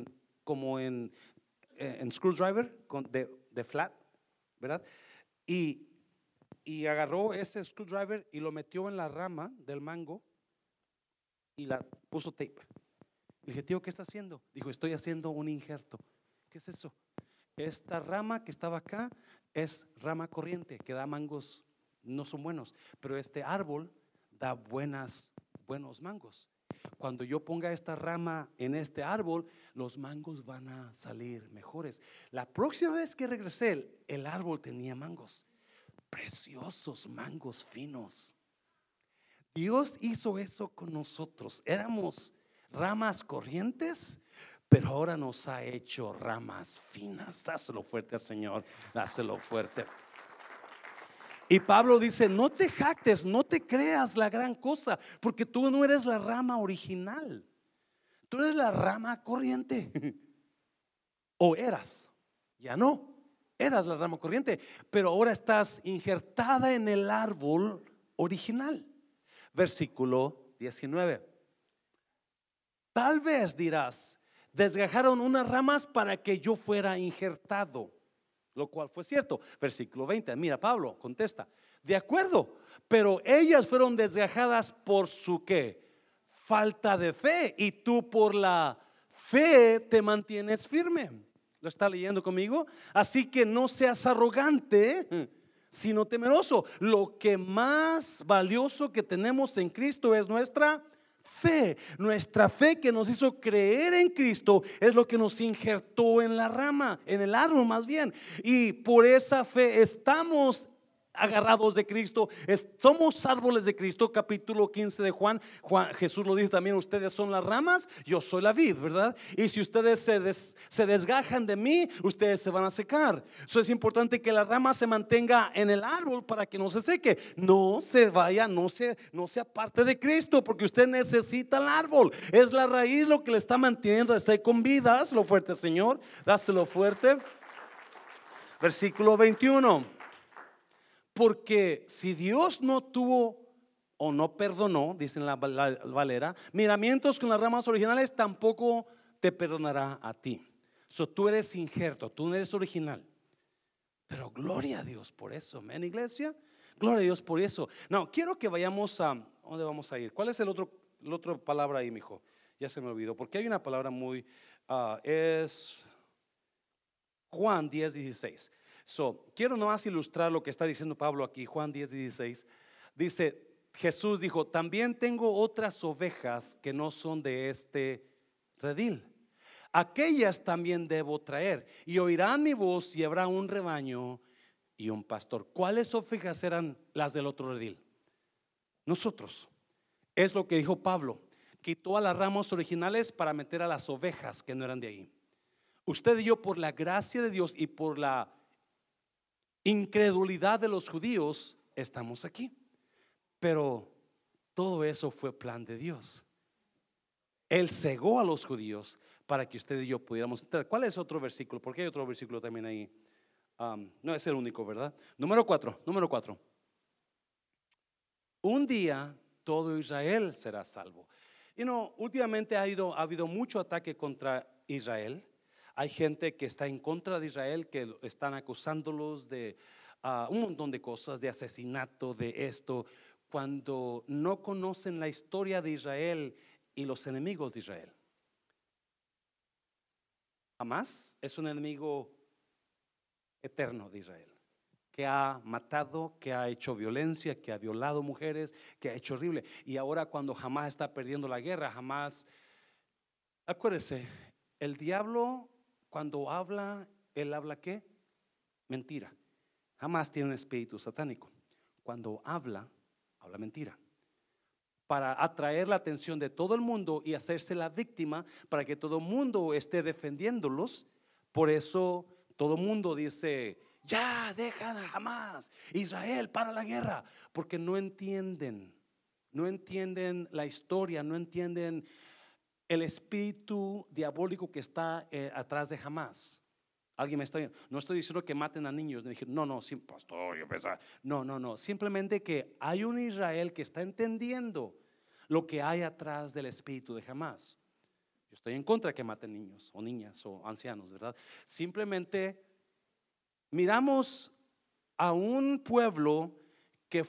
screwdriver de flat, ¿verdad? Y agarró ese screwdriver y lo metió en la rama del mango y la puso tape. Le dije, tío, ¿qué está haciendo? Dijo, estoy haciendo un injerto. ¿Qué es eso? Esta rama que estaba acá es rama corriente, que da mangos, no son buenos, pero este árbol da buenos mangos. Cuando yo ponga esta rama en este árbol, los mangos van a salir mejores. La próxima vez que regresé, el árbol tenía mangos, preciosos mangos finos. Dios hizo eso con nosotros. Éramos ramas corrientes, pero ahora nos ha hecho ramas finas. Dáselo fuerte al Señor, dáselo fuerte. Y Pablo dice, no te jactes, no te creas la gran cosa, porque tú no eres la rama original, tú eres la rama corriente. O eras, ya no, eras la rama corriente, pero ahora estás injertada en el árbol original. versículo 19. Tal vez dirás, desgajaron unas ramas para que yo fuera injertado, lo cual fue cierto. Versículo 20, mira, Pablo contesta, de acuerdo, pero ellas fueron desgajadas por su ¿qué? Falta de fe, y tú por la fe te mantienes firme. ¿Lo está leyendo conmigo? Así que no seas arrogante, sino temeroso. Lo que más valioso que tenemos en Cristo es nuestra fe. Nuestra fe que nos hizo creer en Cristo es lo que nos injertó en la rama, en el árbol más bien. Y por esa fe estamos agarrados de Cristo, somos árboles de Cristo. Capítulo 15 de Juan, Jesús lo dice también, ustedes son las ramas, yo soy la vid, ¿verdad? Y si ustedes se desgajan de mí, ustedes se van a secar. Eso es importante, que la rama se mantenga en el árbol para que no se seque, no se vaya, no se aparte de Cristo, porque usted necesita el árbol. Es la raíz lo que le está manteniendo, está con vida. Dáselo fuerte, Señor, dáselo fuerte. Versículo 21. Porque si Dios no tuvo o no perdonó, dice en la Valera, miramientos con las ramas originales, tampoco te perdonará a ti. Tú eres injerto, tú no eres original. Pero gloria a Dios por eso, amén, iglesia. Gloria a Dios por eso. No, quiero que vayamos a, ¿dónde vamos a ir? ¿Cuál es la otra palabra ahí, mijo? Ya se me olvidó, porque hay una palabra muy, es Juan 10:16. Quiero nomás ilustrar lo que está diciendo Pablo aquí. Juan 10:16 dice, Jesús dijo, también tengo otras ovejas que no son de este redil, aquellas también debo traer, y oirán mi voz, y habrá un rebaño y un pastor. ¿Cuáles ovejas eran las del otro redil? Nosotros. Es lo que dijo Pablo, quitó a las ramas originales para meter a las ovejas que no eran de ahí. Usted y yo, por la gracia de Dios y por la incredulidad de los judíos, estamos aquí. Pero todo eso fue plan de Dios. Él cegó a los judíos para que usted y yo pudiéramos entrar. ¿Cuál es otro versículo? Porque hay otro versículo también ahí. No es el único, ¿verdad? Número 4. Un día todo Israel será salvo. Últimamente ha habido mucho ataque contra Israel. Hay gente que está en contra de Israel, que están acusándolos de un montón de cosas, de asesinato, de esto, cuando no conocen la historia de Israel y los enemigos de Israel. Hamás es un enemigo eterno de Israel, que ha matado, que ha hecho violencia, que ha violado mujeres, que ha hecho horrible. Y ahora cuando Hamás está perdiendo la guerra, acuérdese, el diablo cuando habla, él habla ¿qué? Mentira. Hamás tiene un espíritu satánico. Cuando habla mentira, para atraer la atención de todo el mundo y hacerse la víctima, para que todo el mundo esté defendiéndolos. Por eso todo el mundo dice, ya deja Hamás, Israel, para la guerra, porque no entienden la historia, no entienden el espíritu diabólico que está atrás de Hamás. Alguien me está viendo. No estoy diciendo que maten a niños. No, sí, pastor, yo pensaba. No. Simplemente que hay un Israel que está entendiendo lo que hay atrás del espíritu de Hamás. Yo estoy en contra de que maten niños o niñas o ancianos, ¿verdad? Simplemente miramos a un pueblo que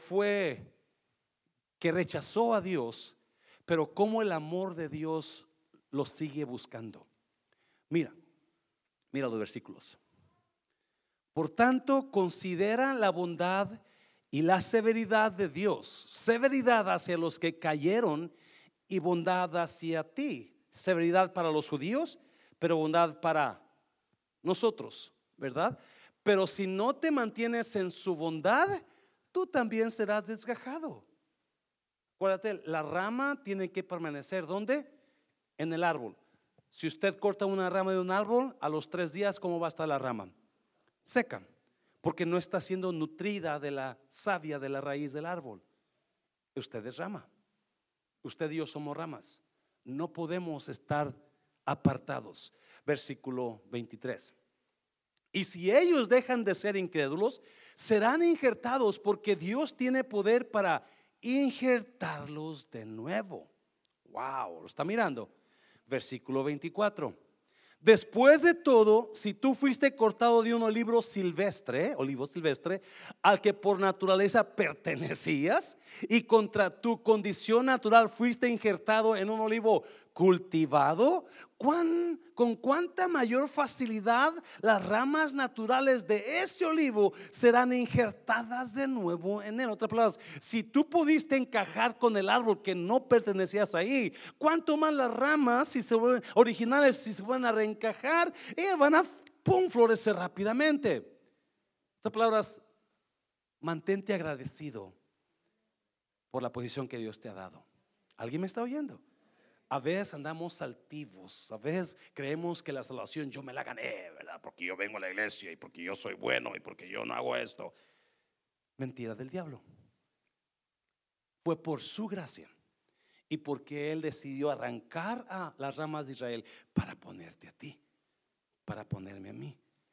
rechazó a Dios, pero cómo el amor de Dios lo sigue buscando. Mira los versículos. Por tanto, considera la bondad y la severidad de Dios. Severidad hacia los que cayeron y bondad hacia ti. Severidad para los judíos, pero bondad para nosotros, ¿verdad? Pero si no te mantienes en su bondad, tú también serás desgajado. Acuérdate, la rama tiene que permanecer ¿dónde? En el árbol. Si usted corta una rama de un árbol, a los 3 días, ¿cómo va a estar la rama? Seca, porque no está siendo nutrida de la savia de la raíz del árbol. Usted es rama. Usted y yo somos ramas. No podemos estar apartados. Versículo 23. Y si ellos dejan de ser incrédulos, serán injertados, porque Dios tiene poder para injertarlos de nuevo. Wow, lo está mirando. Versículo 24. Después de todo, si tú fuiste cortado de un olivo silvestre, al que por naturaleza pertenecías, y contra tu condición natural fuiste injertado en un olivo cultivado, con cuánta mayor facilidad las ramas naturales de ese olivo serán injertadas de nuevo en él. En otras palabras, si tú pudiste encajar con el árbol que no pertenecías ahí, cuánto más las ramas originales, si se van a reencajar, van a florecer rápidamente. En otras palabras, mantente agradecido por la posición que Dios te ha dado. ¿Alguien me está oyendo? A veces andamos altivos, a veces creemos que la salvación yo me la gané, ¿verdad? Porque yo vengo a la iglesia y porque yo soy bueno y porque yo no hago esto. Mentira del diablo. Fue por su gracia y porque Él decidió arrancar a las ramas de Israel para ponerte a ti, para ponerme a mí.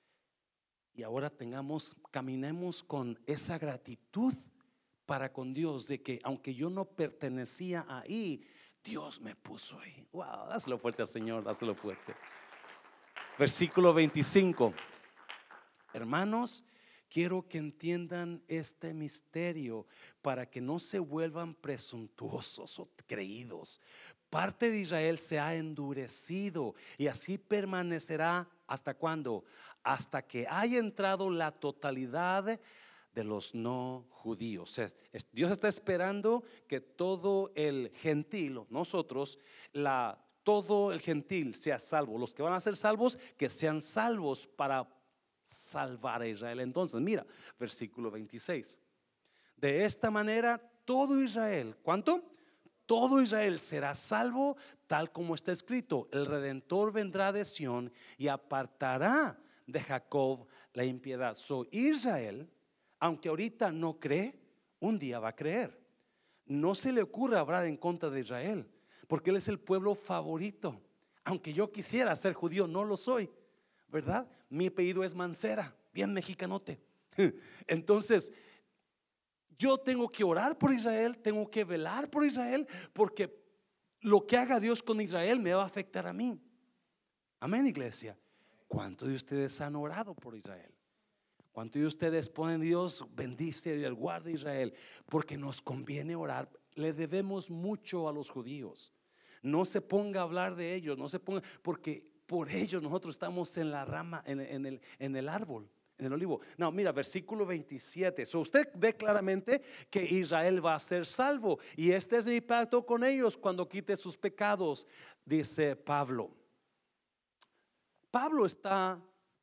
Y ahora caminemos con esa gratitud para con Dios, de que aunque yo no pertenecía ahí, Dios me puso ahí. Wow, dáselo fuerte al Señor, dáselo fuerte. Versículo 25. Hermanos, quiero que entiendan este misterio para que no se vuelvan presuntuosos o creídos. Parte de Israel se ha endurecido y así permanecerá ¿hasta cuándo? Hasta que haya entrado la totalidad de los no judíos. Dios está esperando que todo el gentil, nosotros, todo el gentil sea salvo. Los que van a ser salvos, que sean salvos para salvar a Israel. Entonces, mira, versículo 26. De esta manera, todo Israel, ¿cuánto? Todo Israel será salvo, tal como está escrito: el Redentor vendrá de Sión y apartará de Jacob la impiedad. Israel, aunque ahorita no cree, un día va a creer. No se le ocurra hablar en contra de Israel, porque él es el pueblo favorito. Aunque yo quisiera ser judío, no lo soy, ¿verdad? Mi apellido es Mancera, bien mexicanote. Entonces, yo tengo que orar por Israel, tengo que velar por Israel, porque lo que haga Dios con Israel me va a afectar a mí. Amén, iglesia. ¿Cuántos de ustedes han orado por Israel? ¿Cuántos de ustedes ponen Dios bendice y guarda Israel? Porque nos conviene orar. Le debemos mucho a los judíos. No se ponga a hablar de ellos, no se ponga, porque por ellos nosotros estamos en la rama, en el árbol, en el olivo. No, mira, versículo 27. Usted ve claramente que Israel va a ser salvo, y este es mi pacto con ellos cuando quite sus pecados, dice Pablo. Pablo está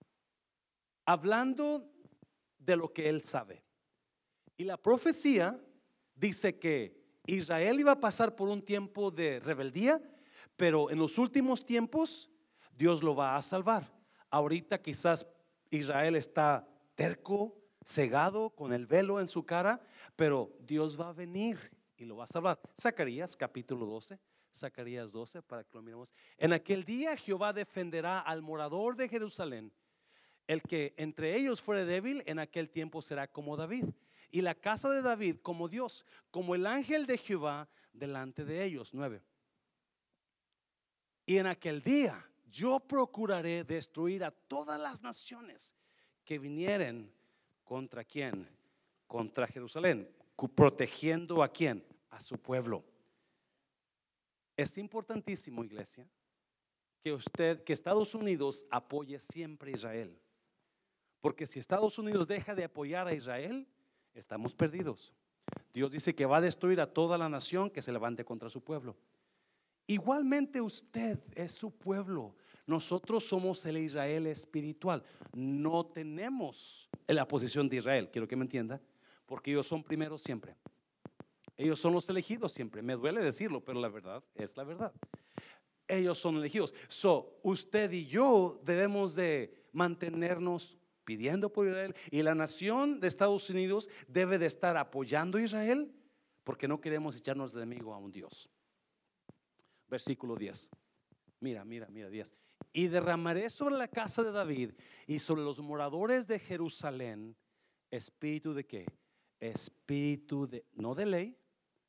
hablando de lo que él sabe, y la profecía dice que Israel iba a pasar por un tiempo de rebeldía, pero en los últimos tiempos Dios lo va a salvar. Ahorita quizás Israel está terco, cegado, con el velo en su cara, pero Dios va a venir y lo va a salvar. Zacarías capítulo 12, Zacarías 12, para que lo miremos. En aquel día Jehová defenderá al morador de Jerusalén. El que entre ellos fuere débil, en aquel tiempo será como David, y la casa de David como Dios, como el ángel de Jehová delante de ellos. 9. Y en aquel día yo procuraré destruir a todas las naciones que vinieren contra quién, contra Jerusalén, protegiendo a quién, a su pueblo. Es importantísimo, iglesia, que Estados Unidos apoye siempre a Israel. Porque si Estados Unidos deja de apoyar a Israel, estamos perdidos. Dios dice que va a destruir a toda la nación que se levante contra su pueblo. Igualmente usted es su pueblo. Nosotros somos el Israel espiritual. No tenemos la posición de Israel, quiero que me entienda, porque ellos son primeros siempre. Ellos son los elegidos siempre. Me duele decirlo, pero la verdad es la verdad. Ellos son elegidos. Usted y yo debemos de mantenernos pidiendo por Israel, y la nación de Estados Unidos debe de estar apoyando a Israel, porque no queremos echarnos de enemigo a un Dios. Versículo 10. Mira 10. Y derramaré sobre la casa de David y sobre los moradores de Jerusalén espíritu de qué? Espíritu de, no de ley,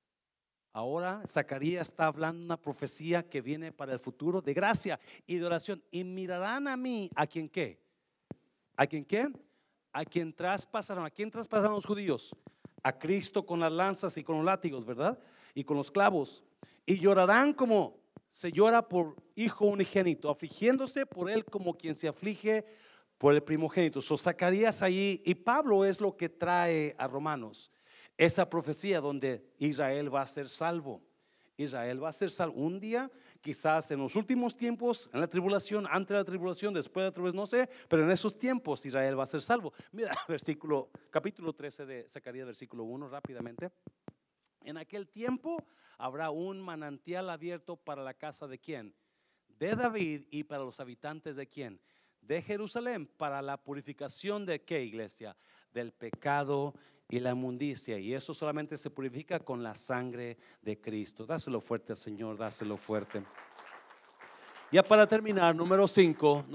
Ahora Zacarías está hablando una profecía que viene para el futuro de gracia y de oración. Y mirarán a mí, ¿a quien qué? ¿A quien qué? A quien traspasaron. ¿A quién traspasaron los judíos? A Cristo con las lanzas y con los látigos, ¿verdad? Y con los clavos. Y llorarán como se llora por hijo unigénito, afligiéndose por él como quien se aflige por el primogénito. Zacarías allí, y Pablo es lo que trae a Romanos esa profecía donde Israel va a ser salvo. Israel va a ser salvo un día, quizás en los últimos tiempos, en la tribulación, antes de la tribulación, después de la tribulación, no sé, pero en esos tiempos Israel va a ser salvo. Mira, capítulo 13 de Zacarías, versículo 1, rápidamente. En aquel tiempo habrá un manantial abierto para la casa de quién? De David, y para los habitantes de quién? De Jerusalén, para la purificación de qué, iglesia? Del pecado y la inmundicia, y eso solamente se purifica con la sangre de Cristo. Dáselo fuerte al Señor, dáselo fuerte. Ya para terminar, número 5,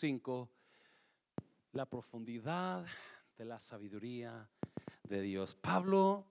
la profundidad de la sabiduría de Dios. Pablo,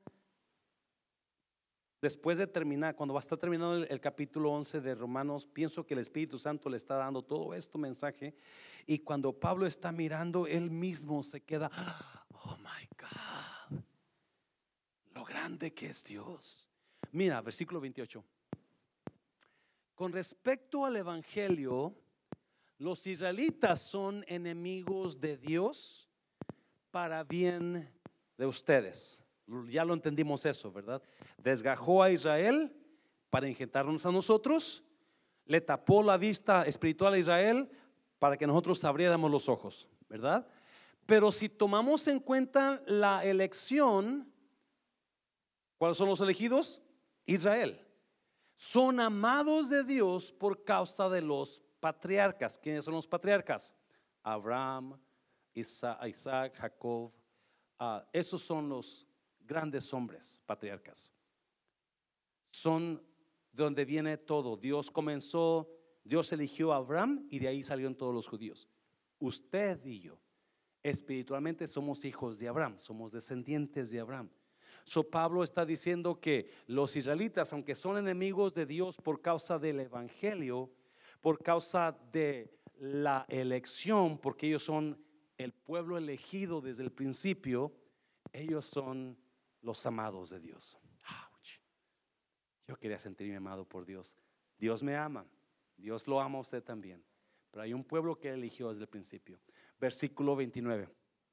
después de terminar, cuando va a estar terminando el capítulo 11 de Romanos, pienso que el Espíritu Santo le está dando todo este mensaje, y cuando Pablo está mirando, él mismo se queda, oh my God, lo grande que es Dios. Mira, versículo 28. Con respecto al evangelio, los israelitas son enemigos de Dios para bien de ustedes. Ya lo entendimos eso, ¿verdad? Desgajó a Israel para injertarnos a nosotros, le tapó la vista espiritual a Israel para que nosotros abriéramos los ojos, ¿verdad? Pero si tomamos en cuenta la elección, ¿cuáles son los elegidos? Israel. Son amados de Dios por causa de los patriarcas. ¿Quiénes son los patriarcas? Abraham, Isaac, Jacob. Esos son los grandes hombres patriarcas. Son de donde viene todo. Dios eligió a Abraham y de ahí salieron todos los judíos. Usted y yo espiritualmente somos hijos de Abraham, somos descendientes de Abraham. Pablo está diciendo que los israelitas, aunque son enemigos de Dios por causa del evangelio, por causa de la elección, porque ellos son el pueblo elegido desde el principio, ellos son los amados de Dios. Ouch. Yo quería sentirme amado por Dios. Dios me ama, Dios lo ama a usted también, pero hay un pueblo que eligió desde el principio. Versículo 29.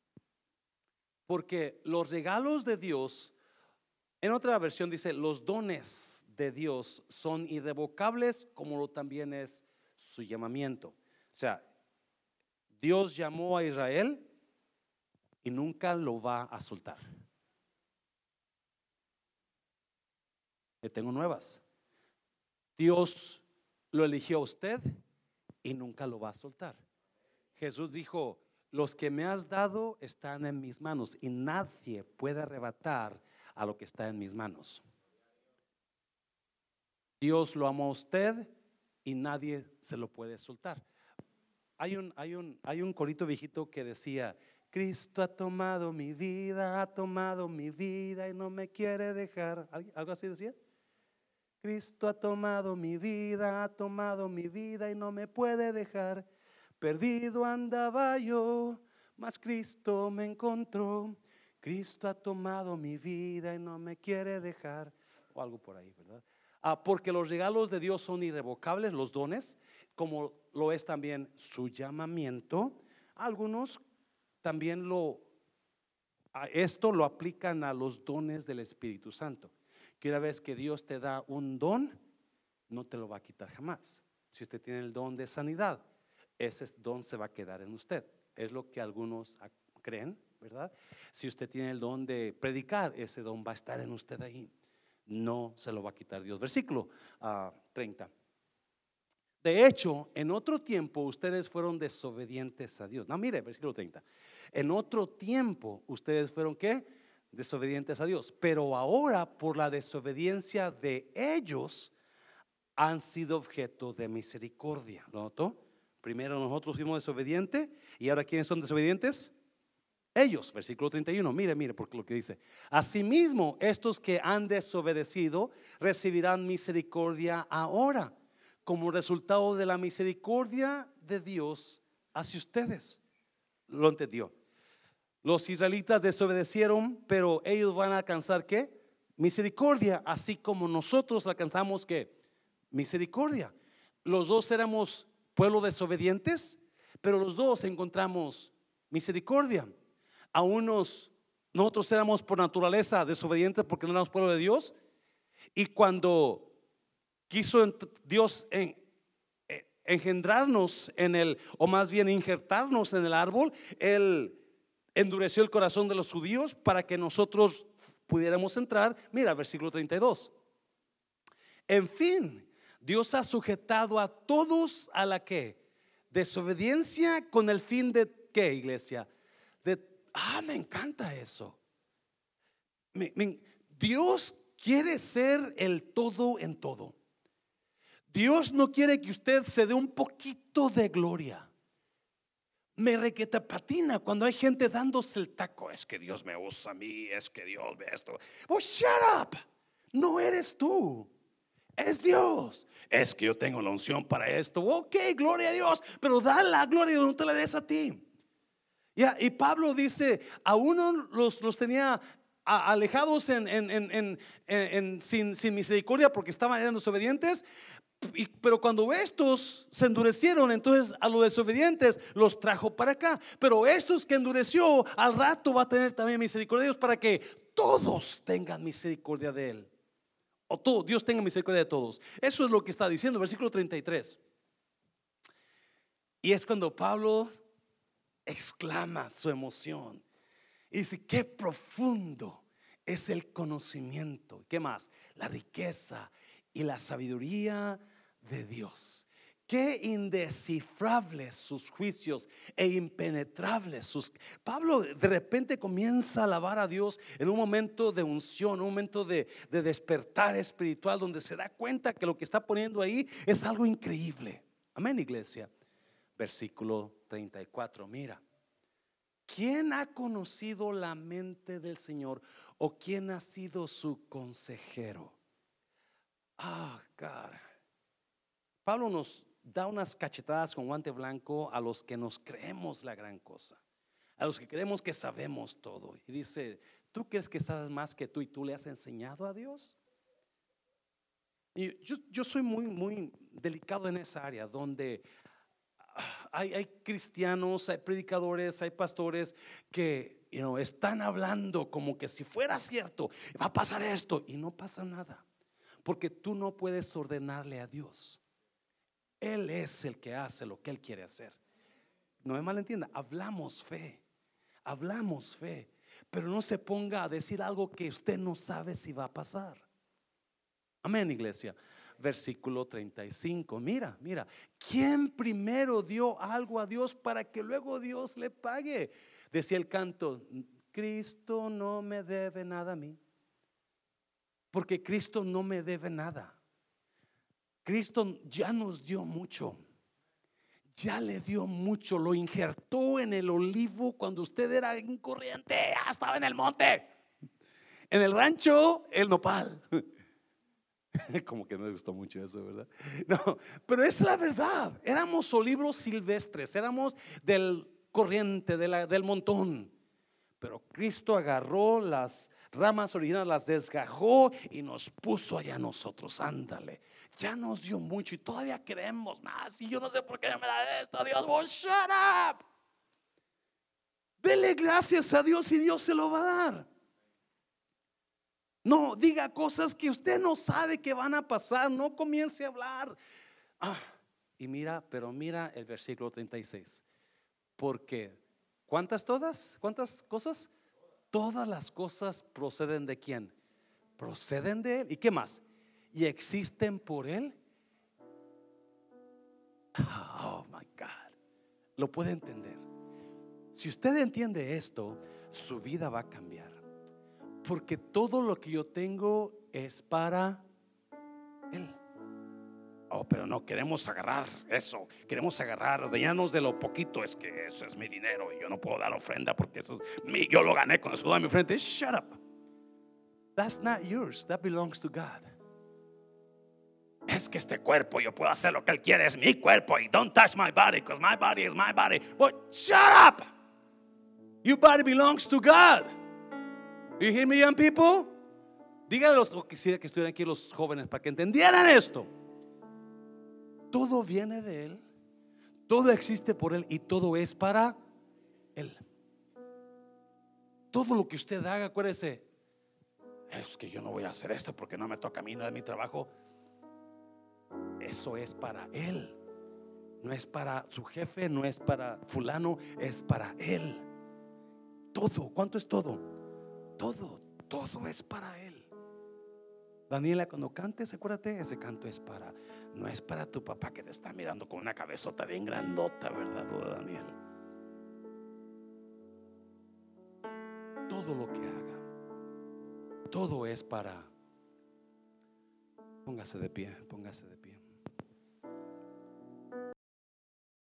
Porque los regalos de Dios, en otra versión dice, los dones de Dios son irrevocables, como lo también es su llamamiento. O sea, Dios llamó a Israel y nunca lo va a soltar. Le tengo nuevas. Dios lo eligió a usted y nunca lo va a soltar. Jesús dijo, los que me has dado están en mis manos y nadie puede arrebatar a lo que está en mis manos. Dios lo amó a usted y nadie se lo puede soltar. Hay un corito viejito que decía, Cristo ha tomado mi vida y no me quiere dejar. ¿Algo así decía? Cristo ha tomado mi vida y no me puede dejar. Perdido andaba yo, mas Cristo me encontró. Cristo ha tomado mi vida y no me quiere dejar. O algo por ahí, ¿verdad? Porque los regalos de Dios son irrevocables, los dones, como lo es también su llamamiento. Algunos también esto lo aplican a los dones del Espíritu Santo. Que una vez que Dios te da un don, no te lo va a quitar jamás. Si usted tiene el don de sanidad, ese don se va a quedar en usted. Es lo que algunos creen, ¿verdad? Si usted tiene el don de predicar, ese don va a estar en usted ahí. No se lo va a quitar Dios. Versículo 30. De hecho, en otro tiempo ustedes fueron desobedientes a Dios. No, mire, versículo 30. En otro tiempo ustedes fueron ¿qué? Desobedientes a Dios. Pero ahora por la desobediencia de ellos han sido objeto de misericordia. ¿Lo notó? Primero nosotros fuimos desobedientes y ahora ¿quiénes son desobedientes? Ellos, versículo 31, mire porque lo que dice: asimismo, estos que han desobedecido recibirán misericordia ahora, como resultado de la misericordia de Dios hacia ustedes. ¿Lo entendió? Los israelitas desobedecieron, pero ellos van a alcanzar ¿qué? Misericordia, así como nosotros alcanzamos ¿qué? Misericordia. Los dos éramos pueblo desobedientes, pero los dos encontramos misericordia. A nosotros éramos por naturaleza desobedientes porque no éramos pueblo de Dios, y cuando quiso Dios engendrarnos en el, o más bien injertarnos en el árbol, Él endureció el corazón de los judíos para que nosotros pudiéramos entrar. Mira, versículo 32. En fin, Dios ha sujetado a todos a la que desobediencia, con el fin de ¿qué, iglesia? Me encanta eso. Dios quiere ser el todo en todo. Dios no quiere que usted se dé un poquito de gloria. Me requeta patina cuando hay gente dándose el taco. Es que Dios me usa a mí, es que Dios ve esto. Oh, shut up. No eres tú, es Dios. Es que yo tengo la unción para esto. Ok, gloria a Dios, pero da la gloria, no te la des a ti. Y Pablo dice: a uno los tenía alejados sin misericordia porque estaban desobedientes. Pero cuando estos se endurecieron, entonces a los desobedientes los trajo para acá. Pero estos que endureció, al rato va a tener también misericordia de Dios, para que todos tengan misericordia de Él. O Dios tenga misericordia de todos. Eso es lo que está diciendo, versículo 33. Y es cuando Pablo exclama su emoción y dice: qué profundo es el conocimiento. ¿Qué más? La riqueza y la sabiduría de Dios. Qué indescifrables sus juicios e impenetrables sus. Pablo de repente comienza a alabar a Dios en un momento de unción, un momento de despertar espiritual, donde se da cuenta que lo que está poniendo ahí es algo increíble. Amén, iglesia. Versículo 34, mira: ¿quién ha conocido la mente del Señor, o quién ha sido su consejero? God. Pablo nos da unas cachetadas con guante blanco a los que nos creemos la gran cosa, a los que creemos que sabemos todo. Y dice: ¿tú crees que sabes más que tú y tú le has enseñado a Dios? Y yo soy muy delicado en esa área, donde hay cristianos, hay predicadores, hay pastores que están hablando como que si fuera cierto, va a pasar esto, y no pasa nada, porque tú no puedes ordenarle a Dios. Él es el que hace lo que Él quiere hacer. No me malentienda, hablamos fe, pero no se ponga a decir algo que usted no sabe si va a pasar. Amén, iglesia. Versículo 35, mira, ¿quién primero dio algo a Dios para que luego Dios le pague? Decía el canto: Cristo no me debe nada a mí, porque Cristo no me debe nada. Cristo ya nos dio mucho, ya le dio mucho, lo injertó en el olivo cuando usted era incorriente, estaba en el monte, en el rancho, el nopal. Como que no me gustó mucho eso, ¿verdad? No, pero es la verdad. Éramos olivos silvestres, éramos del corriente, del montón. Pero Cristo agarró las ramas originales, las desgajó y nos puso allá nosotros. Ándale, ya nos dio mucho y todavía queremos más. Y yo no sé por qué no me da esto. Dios, oh, shut up. Dele gracias a Dios y Dios se lo va a dar. No diga cosas que usted no sabe que van a pasar. No comience a hablar. Y mira el versículo 36. Porque ¿cuántas cosas? Todas las cosas proceden de ¿quién? Proceden de Él. ¿Y qué más? Y existen por Él. Oh my God. Lo puede entender. Si usted entiende esto, su vida va a cambiar. Porque todo lo que yo tengo es para Él. Oh, pero no queremos agarrar eso. Queremos agarrar, ordeñarnos de lo poquito. Es que eso es mi dinero y yo no puedo dar ofrenda porque eso es yo lo gané con el sudor de mi frente. Shut up. That's not yours. That belongs to God. Es que este cuerpo yo puedo hacer lo que él quiere. Es mi cuerpo y don't touch my body because my body is my body. But shut up. Your body belongs to God. You hear me, young people? Díganlos, o quisiera que estuvieran aquí los jóvenes para que entendieran esto. Todo viene de Él, todo existe por Él y todo es para Él. Todo lo que usted haga, acuérdese, Es que yo no voy a hacer esto porque no me toca a mí, no es mi trabajo. eso es para Él. No es para su jefe, no es para fulano, es para Él. Todo, ¿cuánto es todo? Todo es para Él. Daniela, cuando cantes, acuérdate, ese canto es para, no es para tu papá que te está mirando con una cabezota bien grandota, ¿verdad, Daniel? Todo lo que haga, todo es para. Póngase de pie, póngase de pie.